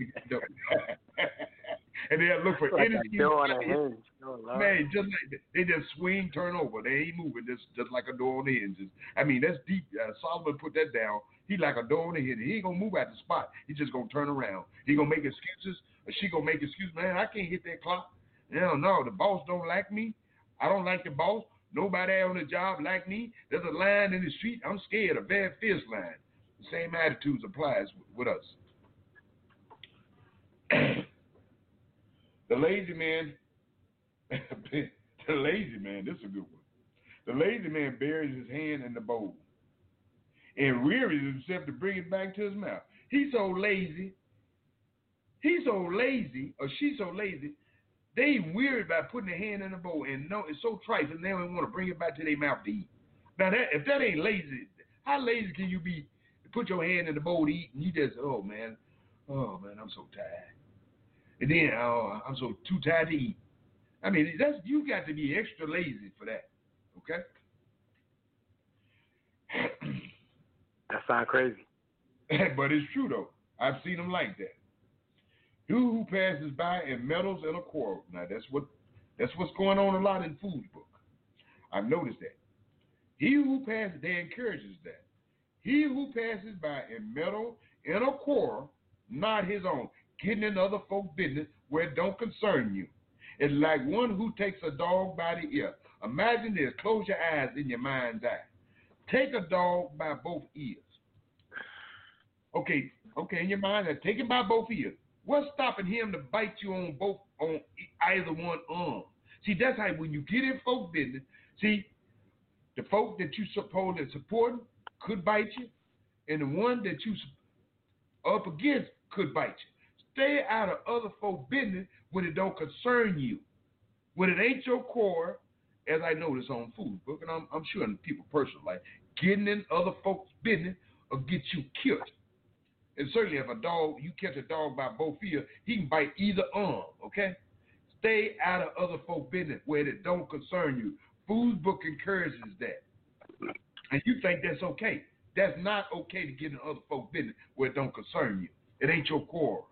and they'll look for like any a door on a hinge. Oh, man, just like they just swing, turn over. They ain't moving. Just just like a door on the hinges. I mean, that's deep. Uh, Solomon put that down. He like a door on the hinges. He ain't gonna move out the spot. He just gonna turn around. He gonna make excuses, or she gonna make excuses. Man, I can't hit that clock. No, no, the boss don't like me. I don't like the boss. Nobody on the job like me. There's a line in the street. I'm scared. A very fierce line. The same attitudes applies with, with us. The lazy man, the lazy man, this is a good one. The lazy man buries his hand in the bowl and rears himself to bring it back to his mouth. He's so lazy. He's so lazy, or she's so lazy, they ain't worried about putting their hand in the bowl and no, it's so trifling they don't even want to bring it back to their mouth to eat. Now, that, if that ain't lazy, how lazy can you be to put your hand in the bowl to eat and you just, oh, man, oh, man, I'm so tired. And then, oh, I'm so too tired to eat. I mean, that's you got to be extra lazy for that, okay? That sounds crazy. But it's true, though. I've seen them like that. Who who passes by and meddles in a quarrel. Now, that's what that's what's going on a lot in food book. I've noticed that. He who passes, they encourages that. He who passes by and meddle in a quarrel, not his own, getting in other folk business where it don't concern you. It's like one who takes a dog by the ear. Imagine this. Close your eyes in your mind's eye. Take a dog by both ears. Okay, okay, in your mind, take it by both ears. What's stopping him to bite you on both, on either one arm? See, that's how when you get in folk business, see, the folk that you supposed to support could bite you, and the one that you up against could bite you. Stay out of other folk business when it don't concern you. When it ain't your core, as I notice on food book, and I'm, I'm sure in people personal life, getting in other folks' business will get you killed. And certainly if a dog, you catch a dog by both ears, he can bite either arm, okay? Stay out of other folk business where it don't concern you. Food book encourages that. And you think that's okay. That's not okay to get in other folk business where it don't concern you. It ain't your core.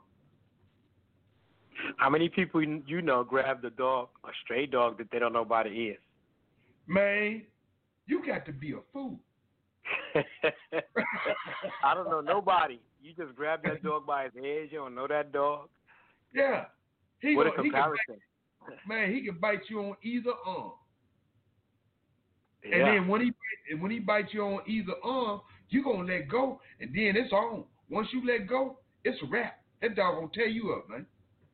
How many people you know grab the dog, a stray dog that they don't know by the ears? Man, you got to be a fool. I don't know nobody. You just grab that dog by his ears. You don't know that dog. Yeah. He what gonna, a comparison. He bite, man, he can bite you on either arm. Yeah. And then when he and when he bites you on either arm, you gonna let go, and then it's on. Once you let go, it's a wrap. That dog gonna tear you up, man.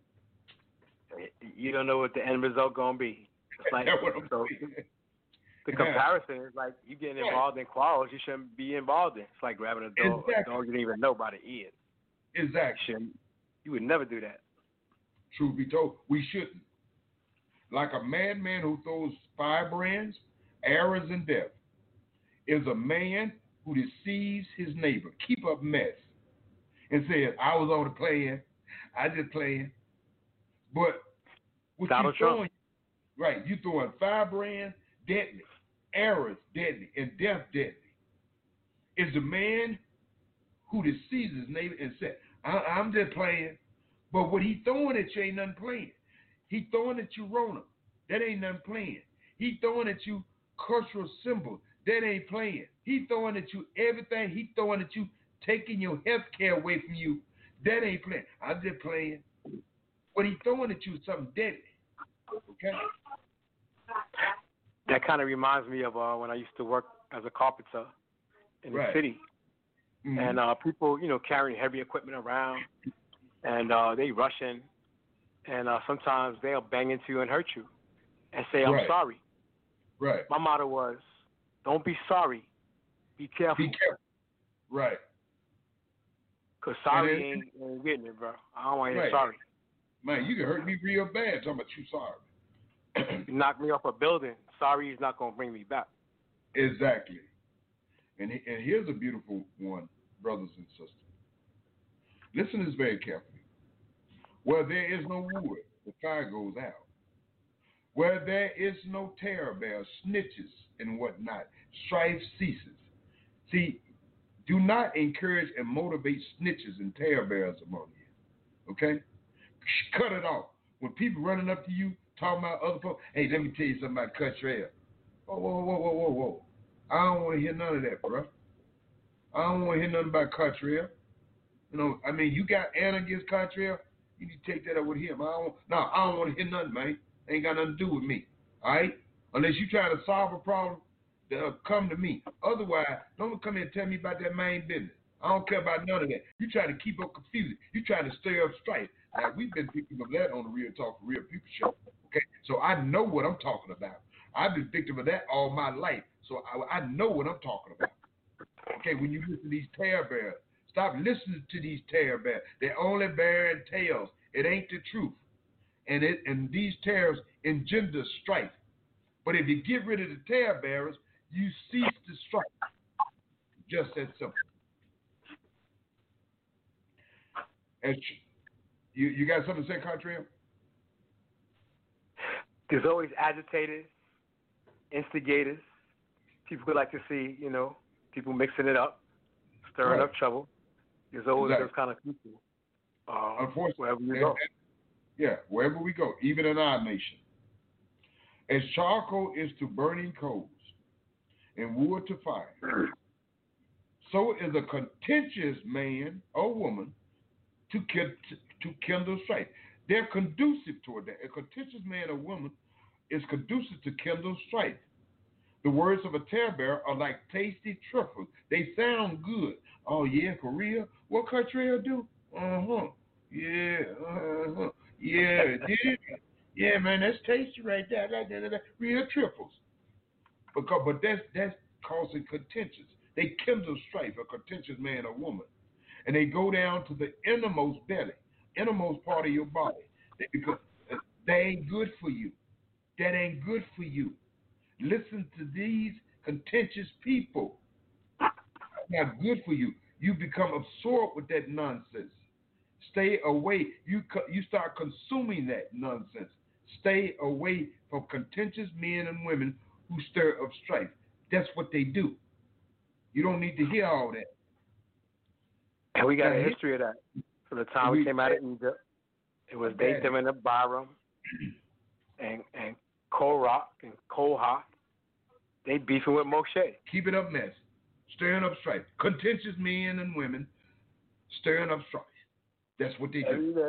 You don't know what the end result gonna be. It's like That's what I'm so, saying. the comparison is like you getting involved in quarrels you shouldn't be involved in. It's like grabbing a dog, exactly. a dog you didn't even know by the ears. Exactly. You, you would never do that. Truth be told, we shouldn't. Like a madman who throws firebrands, arrows, and death is a man who deceives his neighbor, keep up mess, and says, I was on the plan, I just playing. But what you throwing, right, you throwing firebrands, deadly, arrows, deadly, and death, deadly. Is the man who deceives his neighbor and said, I, I'm just playing. But what he throwing at you ain't nothing playing. He throwing at you Rona. That ain't nothing playing. He throwing at you cultural symbols. That ain't playing. He throwing at you everything. He throwing at you taking your health care away from you. That ain't playing. I'm just playing. But he throwing at you something deadly. Okay? That kind of reminds me of uh, when I used to work as a carpenter in right. the city. Mm-hmm. And uh, people, you know, carrying heavy equipment around, and uh, they rush in, and uh, sometimes they'll bang into you and hurt you and say, I'm right. sorry. Right. My motto was, don't be sorry. Be careful. Be careful. Right. Because sorry ain't, ain't getting it, bro. I don't want to hear right. sorry. Man, you can hurt me real bad talking about you sorry. You knock me off a building. Sorry is not going to bring me back. Exactly. And, and here's a beautiful one, brothers and sisters. Listen to this very carefully. Where there is no wood, the fire goes out. Where there is no talebearer, snitches and whatnot, strife ceases. See, do not encourage and motivate snitches and talebearers among you. Okay? Cut it off. When people running up to you, talking about other folks, hey, let me tell you something about Cuttrell. Whoa, whoa, whoa, whoa, whoa, whoa. I don't want to hear none of that, bro. I don't want to hear nothing about Cuttrell. You know, I mean, you got Anna against Cuttrell, you need to take that up with him. I don't, no, I don't want to hear nothing, man. Ain't got nothing to do with me. All right? Unless you try to solve a problem, uh, come to me. Otherwise, don't come here and tell me about that main business. I don't care about none of that. You try to keep up confusion. You try to stir up strife. Now, we've been victim of that on the Real Talk for Real People show. Okay? So I know what I'm talking about. I've been victim of that all my life. So I, I know what I'm talking about. Okay, when you listen to these talebearers, stop listening to these talebearers. They're only bearing tales. It ain't the truth. And it and these tales engender strife. But if you get rid of the talebearers, you cease the strife. Just that simple. And you, you got something to say, Contrail? There's always agitators, instigators. People would like to see, you know, people mixing it up, stirring Right. up trouble. There's always Exactly. those kind of people. Uh, Unfortunately, wherever you and- go. and- yeah, wherever we go, even in our nation. As charcoal is to burning coals and wood to fire, so is a contentious man or woman to kin- to kindle strife. They're conducive toward that. A contentious man or woman is conducive to kindle strife. The words of a talebearer are like tasty truffles. They sound good. Oh yeah, Korea. What Contrail do? Uh huh. Yeah. Uh huh. Yeah. Did yeah, man. That's tasty right there. Like that, that, that. Real truffles. Because, but that's that's causing contentions. They kindle strife. A contentious man or woman, and they go down to the innermost belly, innermost part of your body. They, because uh, they ain't good for you. That ain't good for you. Listen to these contentious people. Not good for you. You become absorbed with that nonsense. Stay away. You co- you start consuming that nonsense. Stay away from contentious men and women who stir up strife. That's what they do. You don't need to hear all that. And we got Now, a here- history of that. From the time we, we- came out of Egypt, it was Okay. Dathan and Abiram and and Korach and Kohath. They beefing with Moshe. Keep it up, mess. Stirring up strife. Contentious men and women stirring up strife. That's what they do. Every day.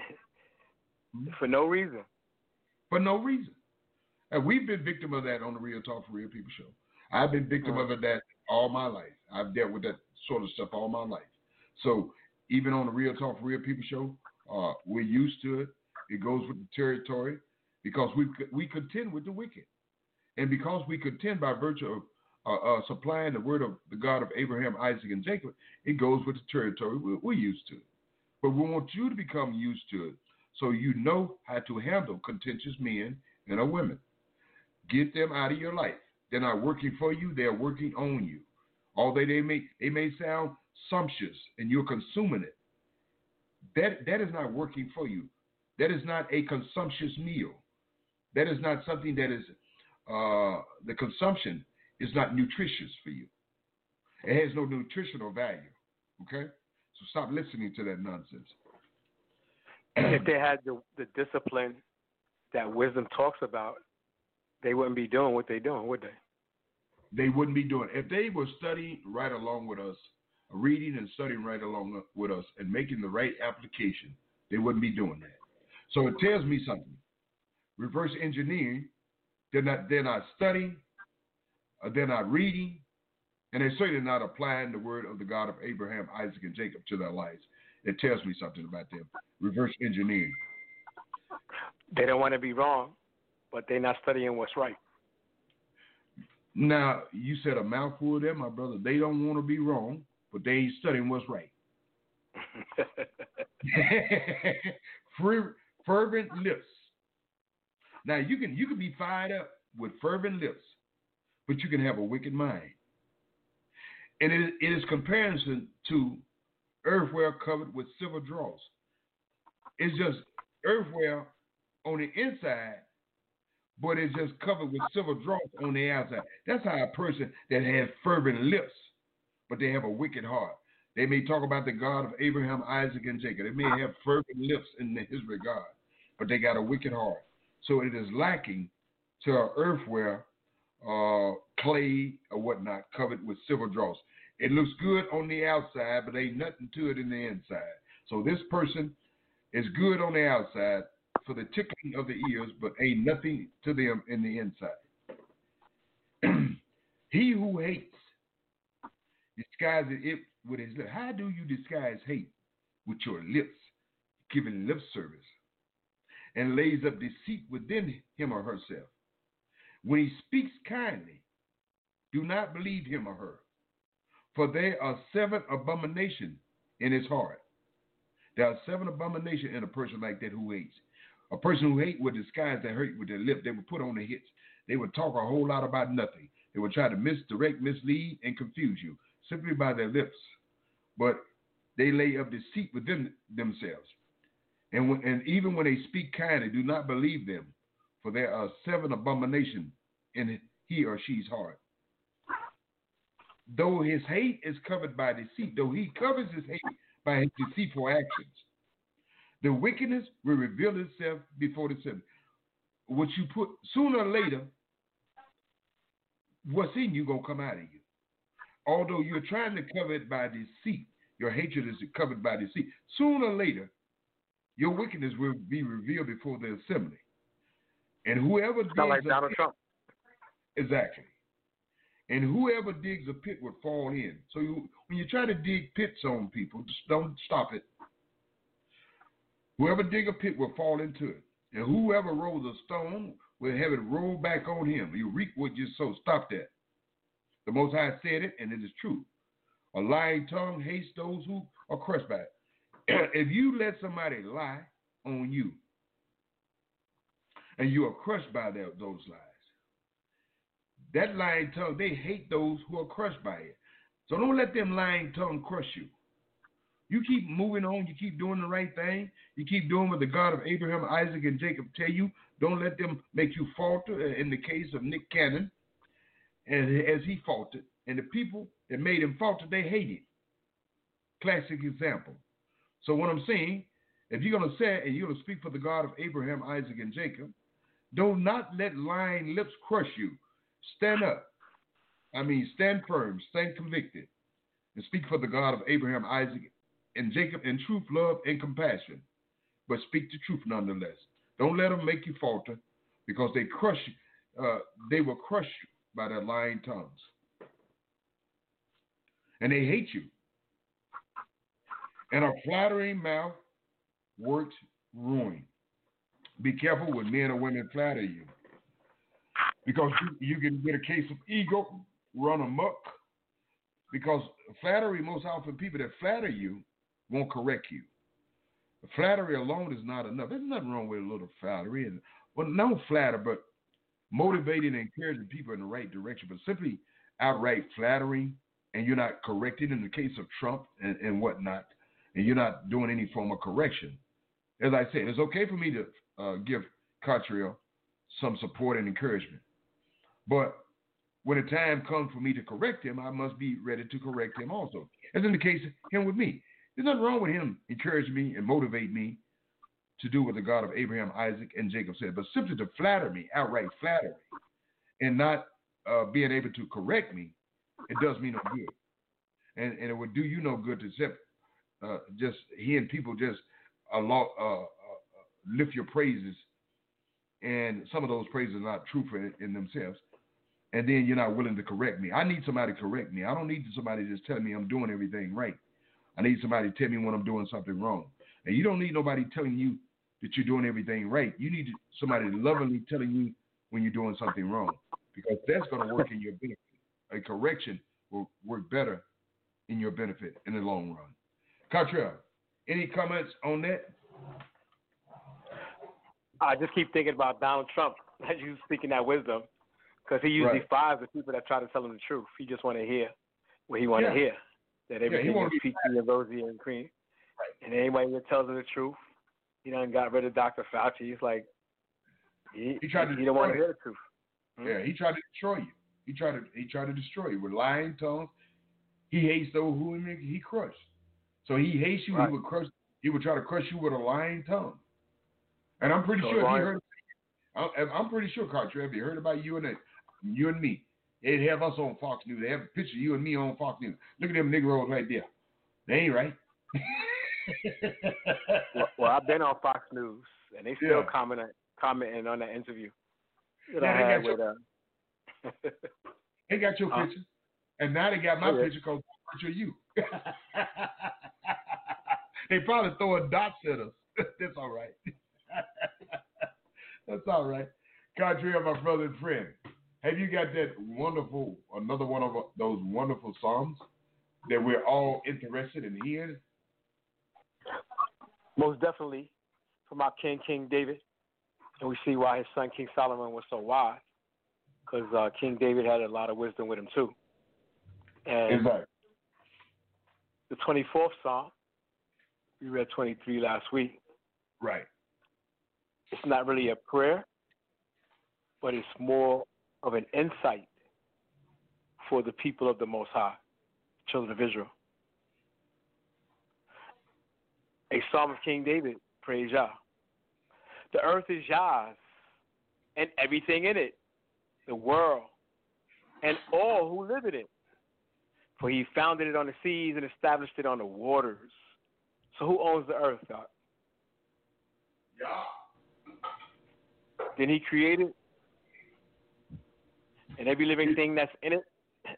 For no reason. For no reason. And we've been victim of that on the Real Talk for Real People show. I've been victim Mm. of that all my life. I've dealt with that sort of stuff all my life. So even on the Real Talk for Real People show, uh, we're used to it. It goes with the territory because we we contend with the wicked. And because we contend by virtue of uh, uh, supplying the word of the God of Abraham, Isaac, and Jacob, it goes with the territory. We're, we're used to it. But we want you to become used to it so you know how to handle contentious men and women. Get them out of your life. They're not working for you. They're working on you. Although they may they may sound sumptuous and you're consuming it, that that is not working for you. That is not a consumptuous meal. That is not something that is uh, the consumption is not nutritious for you. It has no nutritional value. Okay, so stop listening to that nonsense. If they had the, the discipline that wisdom talks about, they wouldn't be doing what they're doing, would they? They wouldn't be doing it. If they were studying right along with us, reading and studying right along with us, and making the right application, they wouldn't be doing that. So it tells me something. Reverse engineering, they're not they're not studying, uh, they're not reading, and they're certainly not applying the word of the God of Abraham, Isaac, and Jacob to their lives. It tells me something about them. Reverse engineering. They don't want to be wrong, but they're not studying what's right. Now, you said a mouthful there, my brother. They don't want to be wrong, but they ain't studying what's right. Fervent lips. Now, you can you can be fired up with fervent lips, but you can have a wicked mind. And it, it is comparison to earthware covered with silver dross. It's just earthware on the inside, but it's just covered with silver dross on the outside. That's how a person that has fervent lips, but they have a wicked heart. They may talk about the God of Abraham, Isaac, and Jacob. They may have fervent lips in his regard, but they got a wicked heart. So it is lacking to our earthware, uh, clay or whatnot, covered with silver dross. It looks good on the outside, but ain't nothing to it in the inside. So this person is good on the outside for the tickling of the ears, but ain't nothing to them in the inside. He who hates disguises it with his lips. How do you disguise hate? With your lips, giving lip service, and lays up deceit within him or herself. When he speaks kindly, do not believe him or her. For there are seven abominations in his heart. There are seven abominations in a person like that who hates. A person who hates would disguise their hate with their lip. They would put on the hits. They would talk a whole lot about nothing. They would try to misdirect, mislead, and confuse you simply by their lips. But they lay up deceit within themselves. And, when, and even when they speak kindly, do not believe them. For there are seven abominations in he or she's heart. Though his hate is covered by deceit, though he covers his hate by his deceitful actions, the wickedness will reveal itself before the sun. What you put sooner or later, what's in you gonna come out of you. Although you're trying to cover it by deceit, your hatred is covered by deceit. Sooner or later, your wickedness will be revealed before the assembly. And whoever digs not like a Donald pit, Trump. Exactly. And whoever digs a pit would fall in. So you, when you try to dig pits on people, just don't stop it. Whoever dig a pit will fall into it. And whoever rolls a stone will have it roll back on him. You reap what you sow. Stop that. The Most High said it, and it is true. A lying tongue hates those who are crushed by it. If you let somebody lie on you, and you are crushed by their, those lies, that lying tongue, they hate those who are crushed by it. So don't let them lying tongue crush you. You keep moving on. You keep doing the right thing. You keep doing what the God of Abraham, Isaac, and Jacob tell you. Don't let them make you falter. In the case of Nick Cannon, and as he faltered, and the people that made him falter, they hate him. Classic example. So what I'm saying, if you're going to say and you're going to speak for the God of Abraham, Isaac, and Jacob, do not let lying lips crush you. Stand up. I mean, stand firm, stand convicted, and speak for the God of Abraham, Isaac, and Jacob in truth, love, and compassion. But speak the truth nonetheless. Don't let them make you falter, because they crush you. Uh, they will crush you by their lying tongues. And they hate you. And a flattering mouth works ruin. Be careful when men or women flatter you, because you, you can get a case of ego, run amok. Because flattery, most often people that flatter you won't correct you. Flattery alone is not enough. There's nothing wrong with a little flattery. And, well, not flatter, but motivating and encouraging people in the right direction. But simply outright flattering, and you're not corrected in the case of Trump and, and whatnot, and you're not doing any form of correction. As I said, it's okay for me to uh, give Cottrell some support and encouragement. But when the time comes for me to correct him, I must be ready to correct him also. As in the case of him with me. There's nothing wrong with him encouraging me and motivate me to do what the God of Abraham, Isaac, and Jacob said. But simply to flatter me, outright flatter me, and not uh, being able to correct me, it does me no good. And, and it would do you no good to zip, uh, just hearing people just allow, uh, uh, lift your praises, and some of those praises are not truthful in, in themselves. And then you're not willing to correct me. I need somebody to correct me. I don't need somebody just telling me I'm doing everything right. I need somebody to tell me when I'm doing something wrong. And you don't need nobody telling you that you're doing everything right. You need somebody lovingly telling you when you're doing something wrong, because that's going to work in your benefit. A correction will work better in your benefit in the long run. Cottrell, any comments on that? I just keep thinking about Donald Trump as you speaking that wisdom, because he usually Right. fires the people that try to tell him the truth. He just want to hear what he want to Yeah. hear, that everything yeah, is peachy and rosy and cream. Right. And anybody that tells him the truth, he done got rid of Doctor Fauci. He's like, he, He tried to he don't want to destroy hear the truth. Hmm? Yeah, he tried to destroy you. He tried to he tried to destroy you with lying tongues. He hates those who he crushed. So he hates you. Right. He would crush. He would try to crush you with a lying tongue. And I'm pretty So sure if lying- you heard. I'm, I'm pretty sure, Carter, if you heard about you and the, you and me, they'd have us on Fox News. They have a picture of you and me on Fox News. Look at them Negroes right there. They ain't right. well, well, I've been on Fox News, and they still Yeah. commenting commenting on that interview that Yeah, I they had got with uh, They got your Huh? picture, and now they got my Oh, yeah. picture because they picture you. They probably throwing dots at us. That's all right. That's all right. Cottrell, my brother and friend, have you got that wonderful, another one of those wonderful Psalms that we're all interested in hearing? Most definitely from our King, King David. And we see why his son, King Solomon, was so wise. Because uh, King David had a lot of wisdom with him, too. And Exactly. the twenty-fourth Psalm, we read twenty-three last week. Right. It's not really a prayer, but it's more of an insight for the people of the Most High, children of Israel. A Psalm of King David, praise Yah. The earth is Yah's and everything in it, the world, and all who live in it. For he founded it on the seas and established it on the waters. So who owns the earth, God? Yeah. Then he created, and every living thing that's in it,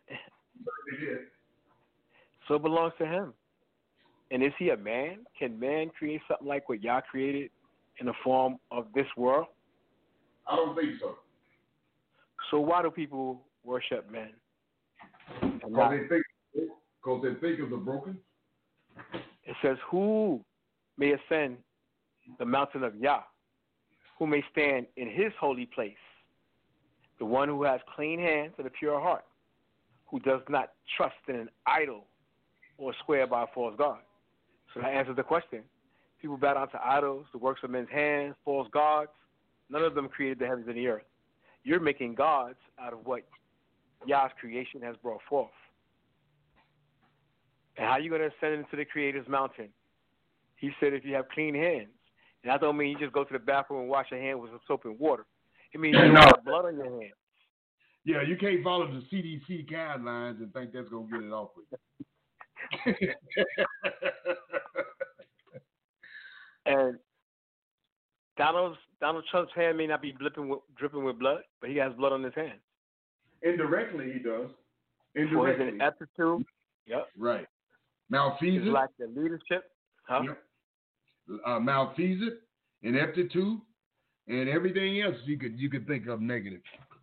so it belongs to him. And is he a man? Can man create something like what Yah created in the form of this world? I don't think so. So why do people worship men? Because they think, because their thinkers are broken. It says, who may ascend the mountain of Yah? Who may stand in his holy place? The one who has clean hands and a pure heart, who does not trust in an idol or swear by a false god. So that answers the question. People bow down to idols, the works of men's hands, false gods. None of them created the heavens and the earth. You're making gods out of what Yah's creation has brought forth. And how are you going to ascend into the Creator's mountain? He said if you have clean hands. And that don't mean you just go to the bathroom and wash your hands with some soap and water. It means you don't have blood on your hands. Yeah, you can't follow the C D C guidelines and think that's going to get it off with you. And Donald's, Donald Trump's hand may not be dripping with, dripping with blood, but he has blood on his hands. Indirectly, he does. Indirectly. For his ineptitude. Yep. Right. Malfeasance. His lack of leadership. Huh? Yep. Uh, malfeasance, ineptitude, and everything else you could you could think of negative.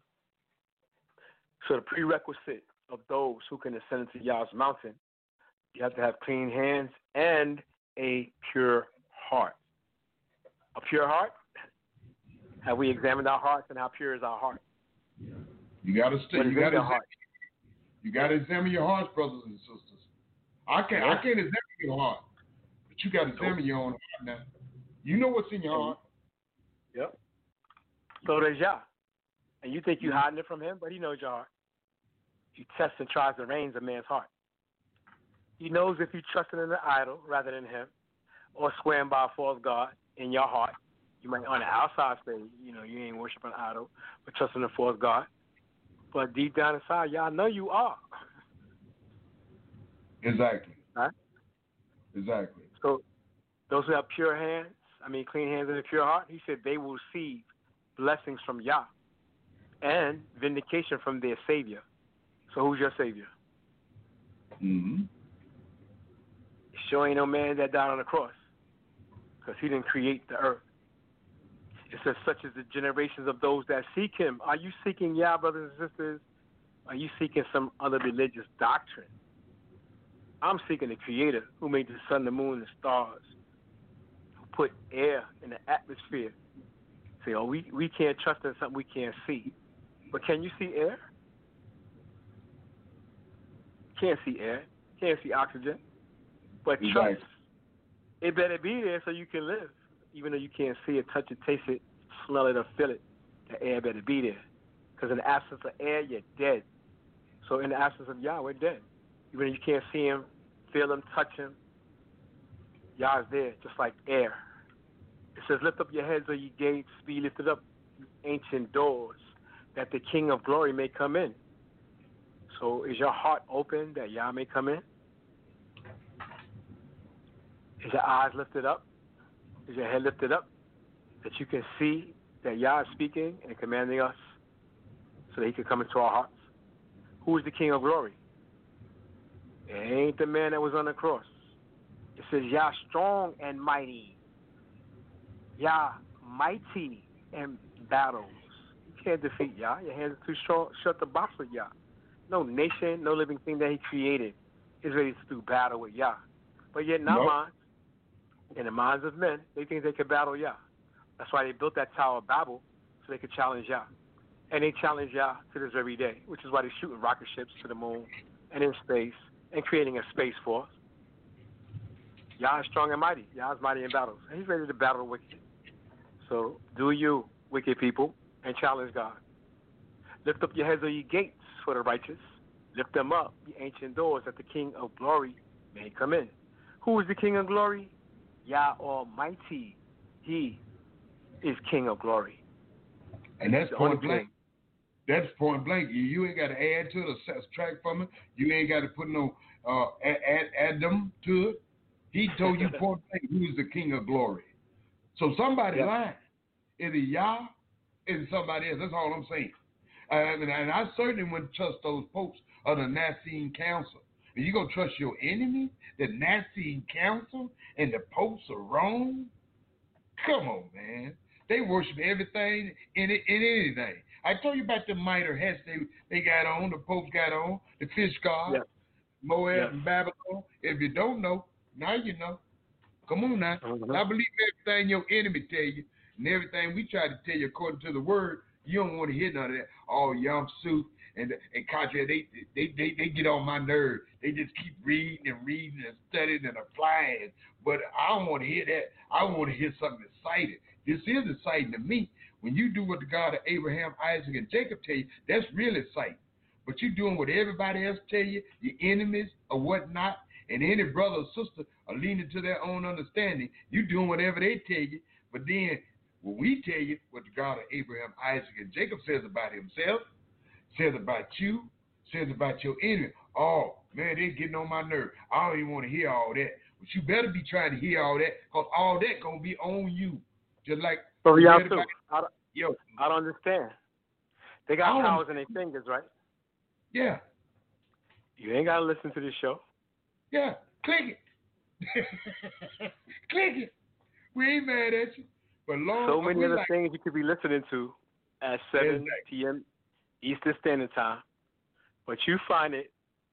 So the prerequisite of those who can ascend into Yah's mountain, you have to have clean hands and a pure heart. A pure heart? Have we examined our hearts, and how pure is our heart? You got to stay. You got to heart. You got to examine your hearts, brothers and sisters. I can't. Yeah. I can't examine your heart, but you got to examine your own heart now. You know what's in your heart. Yep. So does Yah, and you think you're hiding it from him, but he knows your heart. He tests and tries the reins of man's heart. He knows if you trust in an idol rather than him, or swearing by a false god in your heart. You might on the outside say, you know, you ain't worshiping an idol, but trusting a false god. But deep down inside, y'all know you are. Exactly. Huh? Exactly. So those who have pure hands, I mean clean hands and a pure heart, he said they will receive blessings from Yah and vindication from their Savior. So who's your Savior? Mm-hmm. Sure ain't no man that died on the cross, because he didn't create the earth. It says, such as the generations of those that seek him. Are you seeking Yah, brothers and sisters? Are you seeking some other religious doctrine? I'm seeking the Creator who made the sun, the moon, and the stars, who put air in the atmosphere. Say, oh, we, we can't trust in something we can't see. But can you see air? Can't see air. Can't see oxygen. But trust, right. It better be there so you can live. Even though you can't see it, touch it, taste it, smell it, or feel it, the air better be there. Because in the absence of air, you're dead. So in the absence of Yah, we're dead. Even though you can't see him, feel him, touch him, Yah is there, just like air. It says, lift up your heads, O ye gates, be lifted up, ancient doors, that the King of glory may come in. So is your heart open that Yah may come in? Is your eyes lifted up? Is your head lifted up? That you can see that Yah is speaking and commanding us so that he can come into our hearts? Who is the King of glory? It ain't the man that was on the cross. It says Yah strong and mighty. Yah mighty in battles. You can't defeat Yah. Your hands are too short, shut the box with Yah. No nation, no living thing that he created is ready to do battle with Yah. But yet in our Nope. minds, in the minds of men, they think they can battle Yah. That's why they built that Tower of Babel, so they could challenge Yah. And they challenge Yah to this very day, which is why they're shooting rocket ships to the moon and in space and creating a space force. Yah is strong and mighty. Yah is mighty in battles. And he's ready to battle the wicked. So do you, wicked people, and challenge God. Lift up your heads, O ye gates, for the righteous. Lift them up, ye ancient doors, that the King of glory may come in. Who is the King of glory? Yah Almighty. He is King of glory. And that's The point only blank. king. That's point blank. You, you ain't got to add to it or subtract from it. You ain't got to put no uh, add, add, add them to it. He told you point blank who is the King of glory. So somebody Yep. lying. Either Yah, either somebody else. That's all I'm saying. And, and I certainly wouldn't trust those popes of the Nicene Council. And you gonna trust your enemy, the Nicene Council, and the popes of Rome? Come on, man. They worship everything in it, in anything. I told you about the mitre hats they they got on, the popes got on, the fish god, Yep. Moab Yep. and Babylon. If you don't know, now you know. Come on now. Mhm. I believe everything your enemy tell you, and everything we try to tell you according to the word. You don't want to hear none of that. Oh, Yom Suit and and Kadra, they, they they they get on my nerves. They just keep reading and reading and studying and applying. But I don't want to hear that. I want to hear something exciting. This is exciting to me. When you do what the God of Abraham, Isaac, and Jacob tell you, that's really exciting. But you doing what everybody else tell you, your enemies or whatnot, and any brother or sister are leaning to their own understanding. You doing whatever they tell you. But then when we tell you what the God of Abraham, Isaac, and Jacob says about himself, says about you, says about your enemy, oh, man, they're getting on my nerve. I don't even want to hear all that. But you better be trying to hear all that, because all that going to be on you. Just like But you Yah read too. about- I don't, Yo, I don't understand. They I got don't powers in their fingers, right? yeah, You ain't got to listen to this show. yeah, click it. Click it. We ain't mad at you. But long So many we other like, things you could be listening to at seven Exactly. p.m. Eastern Standard Time. But you find it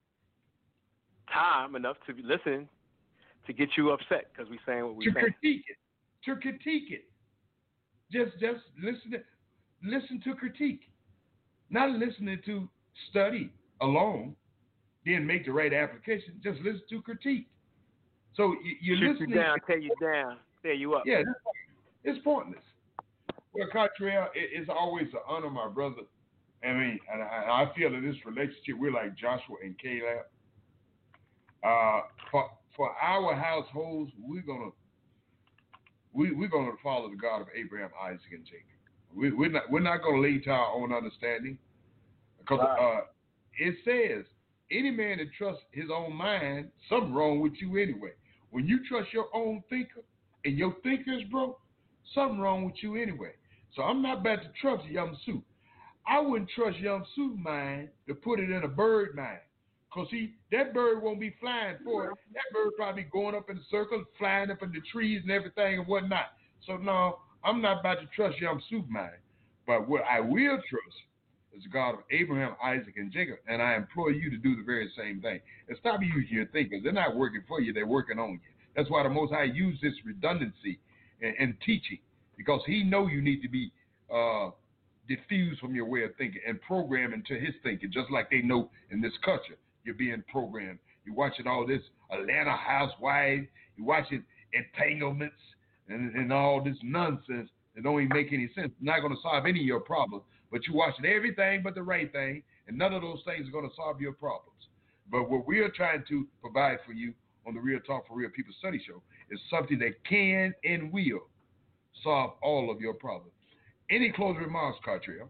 time enough to be listening to get you upset because we saying what we to saying. critique it. To critique it. Just just listen to, listen to critique. Not listening to study alone, then make the right application. Just listen to critique. So you, you're Shoot listening. you down, tear you down, tear you up. Yeah, it's pointless. Well, Cottrell, it, it's always an honor, my brother. I mean, and I, I feel in this relationship, we're like Joshua and Caleb. Uh, for for our households, we're gonna we we're gonna follow the God of Abraham, Isaac, and Jacob. We, we're not we're not gonna lean to our own understanding, because Right. uh, it says any man that trusts his own mind, something wrong with you anyway. When you trust your own thinker and your thinker is broke, something wrong with you anyway. So I'm not about to trust Yum Su. I wouldn't trust Yum Su's mind to put it in a bird mind. Because, see, that bird won't be flying for it. That bird probably going up in circles, flying up in the trees and everything and whatnot. So, no, I'm not about to trust Yum Su's mind. But what I will trust is the God of Abraham, Isaac, and Jacob. And I implore you to do the very same thing. And stop using your thinkers. They're not working for you. They're working on you. That's why the Most High used this redundancy in, in teaching. Because he know you need to be uh, diffused from your way of thinking and programmed into his thinking, just like they know in this culture you're being programmed. You're watching all this Atlanta Housewives, you're watching entanglements and, and all this nonsense that don't even make any sense. It's not going to solve any of your problems, but you're watching everything but the right thing, and none of those things are going to solve your problems. But what we are trying to provide for you on the Real Talk for Real People Study Show is something that can and will solve all of your problems. Any closing remarks, Cartrell?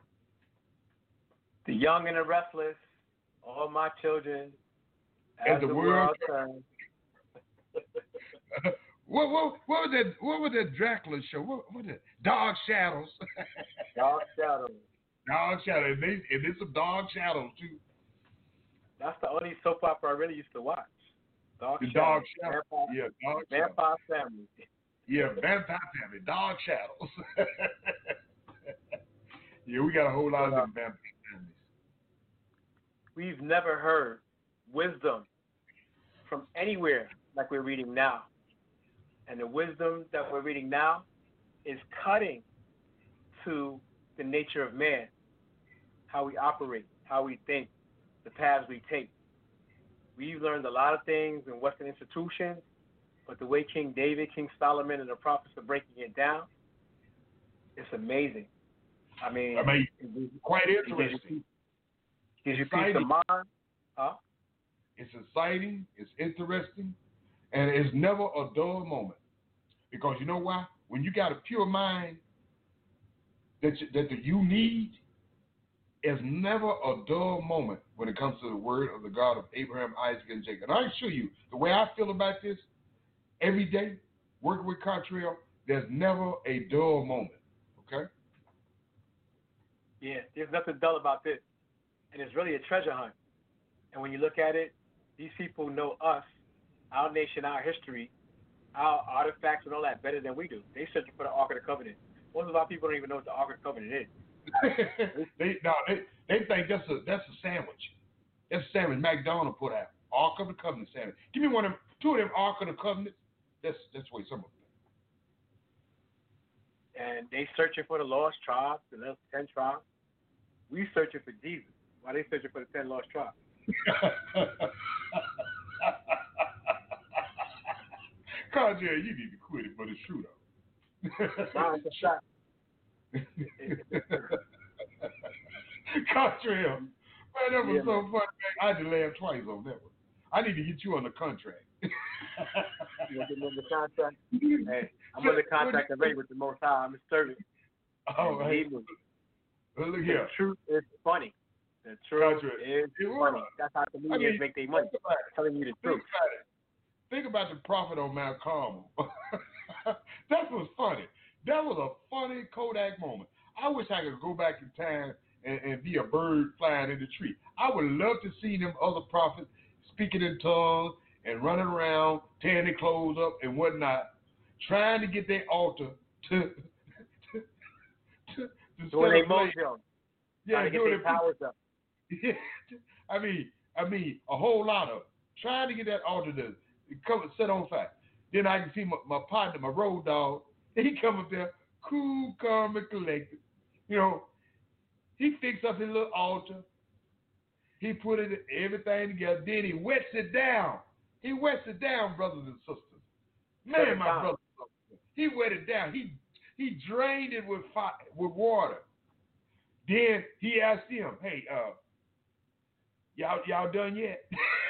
The young and the restless, all my children, As as the the world world turns. What, what, what was that? What was that Dracula show? What, what that? Dog Shadows. Dark shadows. Dog Shadows. And, they, and there's some Dog Shadows too. That's the only soap opera I really used to watch. Dark The Shadows. Dog Shadows. Vampire, Yeah, Dog Shadows. Vampire Family. Yeah, Vampire Family. Dog Shadows. Yeah, we got a whole lot of them vampire families. We've never heard wisdom from anywhere like we're reading now. And the wisdom that we're reading now is cutting to the nature of man, how we operate, how we think, the paths we take. We've learned a lot of things in Western institutions, but the way King David, King Solomon, and the prophets are breaking it down, it's amazing. I mean, I mean, it's quite it gives interesting. you, gives you peace of mind. Huh? It's exciting, it's interesting, and it's never a dull moment. Because you know why? When you got a pure mind that you, that you need, is never a dull moment when it comes to the word of the God of Abraham, Isaac, and Jacob. And I assure you, the way I feel about this, every day, working with Cottrell, there's never a dull moment. Okay? Yeah, there's nothing dull about this. And it's really a treasure hunt. And when you look at it, these people know us, our nation, our history, our artifacts and all that better than we do. They searching for the Ark of the Covenant. Most of our people don't even know what the Ark of the Covenant is. they no, they they think that's a that's a sandwich. That's a sandwich McDonald put out. Ark of the Covenant sandwich. Give me one of them, two of them Ark of the Covenant. That's that's the way some of them. And they searching for the lost tribes, the last ten tribes. We searching for Jesus. Why they searching for the ten lost tribes? Cartier, you need to quit it, but it's true though. Nah, it's a shot. Cottrell, man, that was Yeah, so man. funny, man. I had to laugh twice on that one. I need to get you on the contract. You want to get under contract? Hey, I'm under contract already with the Most High. I'm a servant. Oh, hey. Believe me, Well, look the here. truth is funny. The truth Contract. is It funny. was. That's how comedians I mean, make their money. think about it. Telling you the Think truth. about it. Think about the prophet on Mount Carmel. That was funny. That was a funny Kodak moment. I wish I could go back in time and, and be a bird flying in the tree. I would love to see them other prophets speaking in tongues and running around, tearing their clothes up and whatnot, trying to get their altar to to, to, to Doing set their a place. mojo. Yeah, Trying to get doing their it. powers up. Yeah, I mean, I mean, a whole lot of trying to get that altar to come set on fire. Then I can see my, my partner, my road dog. He come up there, cool, calm, and collected. You know, he fixed up his little altar. He put it everything together. Then he wets it down. He wets it down, brothers and sisters. Man, my brother, he wet it down. He he drained it with fire, with water. Then he asked him, "Hey, uh, y'all y'all done yet?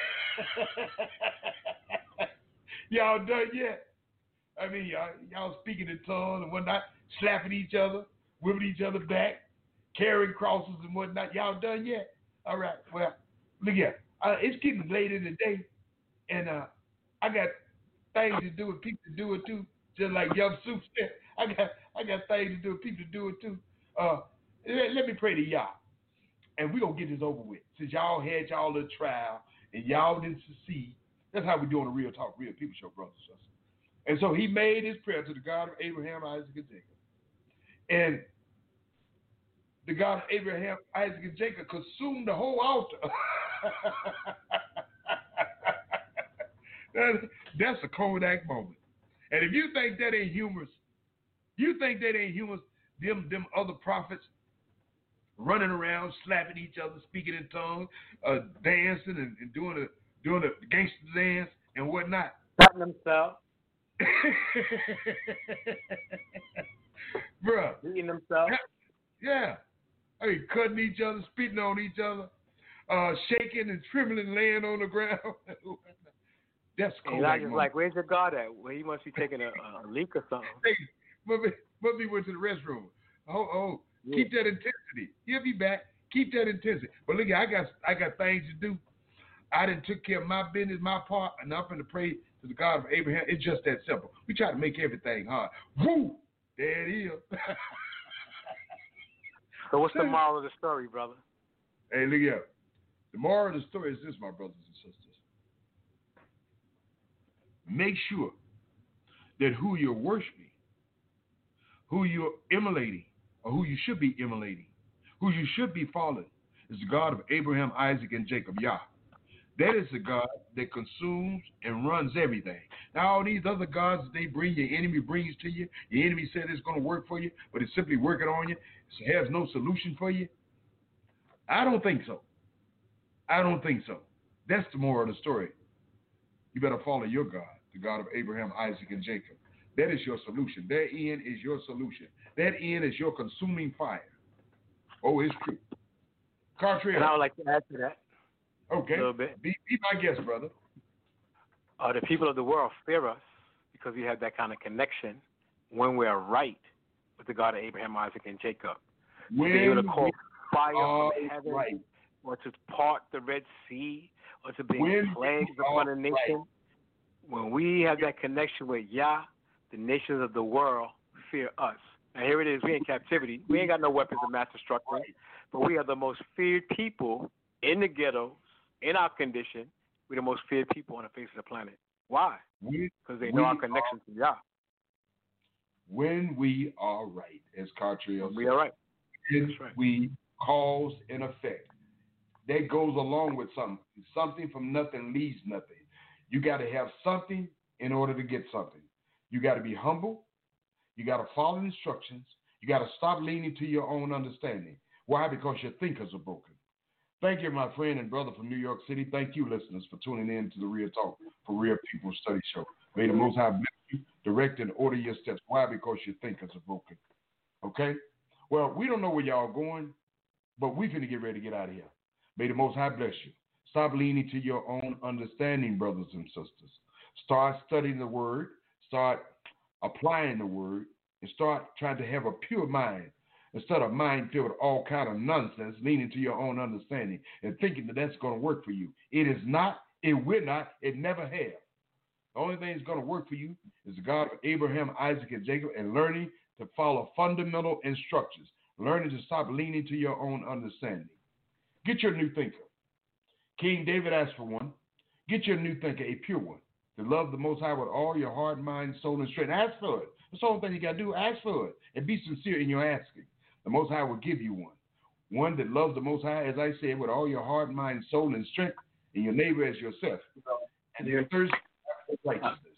Y'all done yet? I mean, y'all, y'all speaking in tongues and whatnot, slapping each other, whipping each other back, carrying crosses and whatnot. Y'all done yet? All right. Well, look here. Uh, it's getting late in the day, and uh, I got things to do with people to do it too. Just like Young Soup said, I got I got things to do with people to do it too. Uh, let, let me pray to y'all, and we gonna get this over with. Since y'all had y'all little trial and y'all didn't succeed, that's how we doing a real talk, real people show, brothers and sisters. And so he made his prayer to the God of Abraham, Isaac, and Jacob. And the God of Abraham, Isaac, and Jacob consumed the whole altar. that, that's a Kodak moment. And if you think that ain't humorous, you think that ain't humorous, them, them other prophets running around, slapping each other, speaking in tongues, uh, dancing and, and doing a doing a gangster dance and whatnot. Cutting themselves. Bruh. Beating themselves. Yeah. I mean, cutting each other, spitting on each other, uh, shaking and trembling, laying on the ground. That's cool. And I was like, where's your God at? Well, he must be taking a, a leak or something. Hey, must be, must be went to the restroom. Oh, oh, yeah. Keep that intensity. He'll be back. Keep that intensity. But look, I got I got things to do. I done took care of my business, my part, and I'm going to pray to the God of Abraham. It's just that simple. We try to make everything hard. Woo! There it is. So what's the moral of the story, brother? Hey, look here. The moral of the story is this, my brothers and sisters. Make sure that who you're worshiping, who you're emulating, or who you should be emulating, who you should be following, is the God of Abraham, Isaac, and Jacob, Yah. That is the God that consumes and runs everything. Now, all these other gods that they bring, your enemy brings to you, your enemy said it's going to work for you, but it's simply working on you, it has no solution for you. I don't think so. I don't think so. That's the moral of the story. You better follow your God, the God of Abraham, Isaac, and Jacob. That is your solution. Their end is your solution. That end is your consuming fire. Oh, it's true. Cartrell. And I would like to add to that. Okay. A little bit. Be, be my guest, brother. Uh, the people of the world fear us because we have that kind of connection when we're right with the God of Abraham, Isaac, and Jacob. When to be able to call fire from heaven, right. or to part the Red Sea, or to bring When plagues upon a nation. Right. When we have that connection with Yah, the nations of the world fear us. Now here it is, we're in captivity. We ain't got no weapons of mass destruction, Right. but we are the most feared people in the ghettos, in our condition. We're the most feared people on the face of the planet. Why? Because they know our connection to Yah. When we are right, as Cartrell said. We are right. When right. we cause and effect. That goes along with something. Something from nothing leaves nothing. You got to have something in order to get something. You got to be humble. You got to follow instructions. You got to stop leaning to your own understanding. Why? Because your thinkers are broken. Thank you, my friend and brother from New York City. Thank you, listeners, for tuning in to the Real Talk for Real People Study Show. May the Most High bless you, direct and order your steps. Why? Because your thinkers are broken. Okay? Well, we don't know where y'all going, but we finna get ready to get out of here. May the Most High bless you. Stop leaning to your own understanding, brothers and sisters. Start studying the Word. Start applying the Word. And start trying to have a pure mind instead of mind filled with all kind of nonsense, leaning to your own understanding and thinking that that's going to work for you. It is not. It will not. It never has. The only thing that's going to work for you is the God of Abraham, Isaac, and Jacob, and learning to follow fundamental instructions, learning to stop leaning to your own understanding. Get your new thinker. King David asked for one. Get your new thinker, a pure one, to love the Most High with all your heart, mind, soul, and strength. Ask for it. That's the only thing you got to do. Ask for it and be sincere in your asking. The Most High will give you one. One that loves the Most High, as I said, with all your heart, mind, soul, and strength, and your neighbor as yourself. And your thirst after righteousness.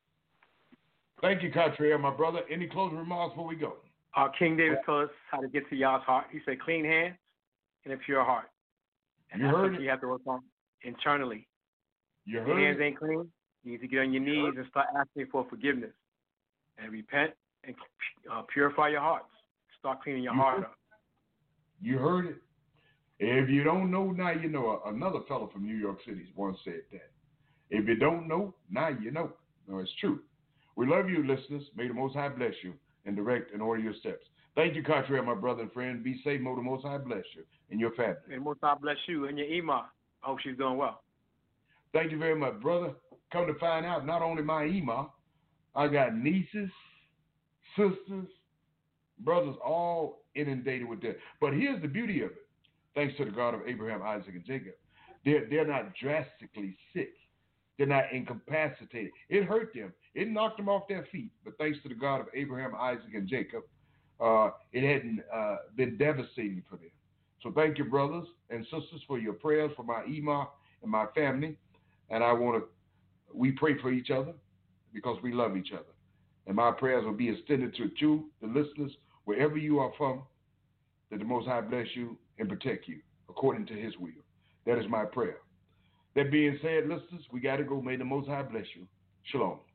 Thank you, Cartrell, my brother. Any closing remarks before we go? Uh, King David told us how to get to Yah's heart. He said, clean hands and a pure heart. And you that's heard what it. you have to work on internally. You Your heard hands it. ain't clean. You need to get on your knees and start asking for forgiveness. And repent and uh, purify your hearts. Start cleaning your You heart heard up. You heard it. If you don't know, now you know. Another fellow from New York City once said that. If you don't know, now you know. No, it's true. We love you, listeners. May the Most High bless you and direct and order your steps. Thank you, Cartrell, my brother and friend. Be safe. May the Most High bless you and your family. And Most High bless you and your Ema. I hope she's doing well. Thank you very much, brother. Come to find out, not only my Ema, I got nieces, sisters, brothers, all inundated with that. But here's the beauty of it. Thanks to the God of Abraham, Isaac, and Jacob. They're, they're not drastically sick. They're not incapacitated. It hurt them. It knocked them off their feet. But thanks to the God of Abraham, Isaac, and Jacob, uh, it hadn't uh, been devastating for them. So thank you, brothers and sisters, for your prayers for my Ema and my family. And I want to, we pray for each other because we love each other. And my prayers will be extended to you, the listeners, wherever you are from, that the Most High bless you and protect you according to his will. That is my prayer. That being said, listeners, we got to go. May the Most High bless you. Shalom.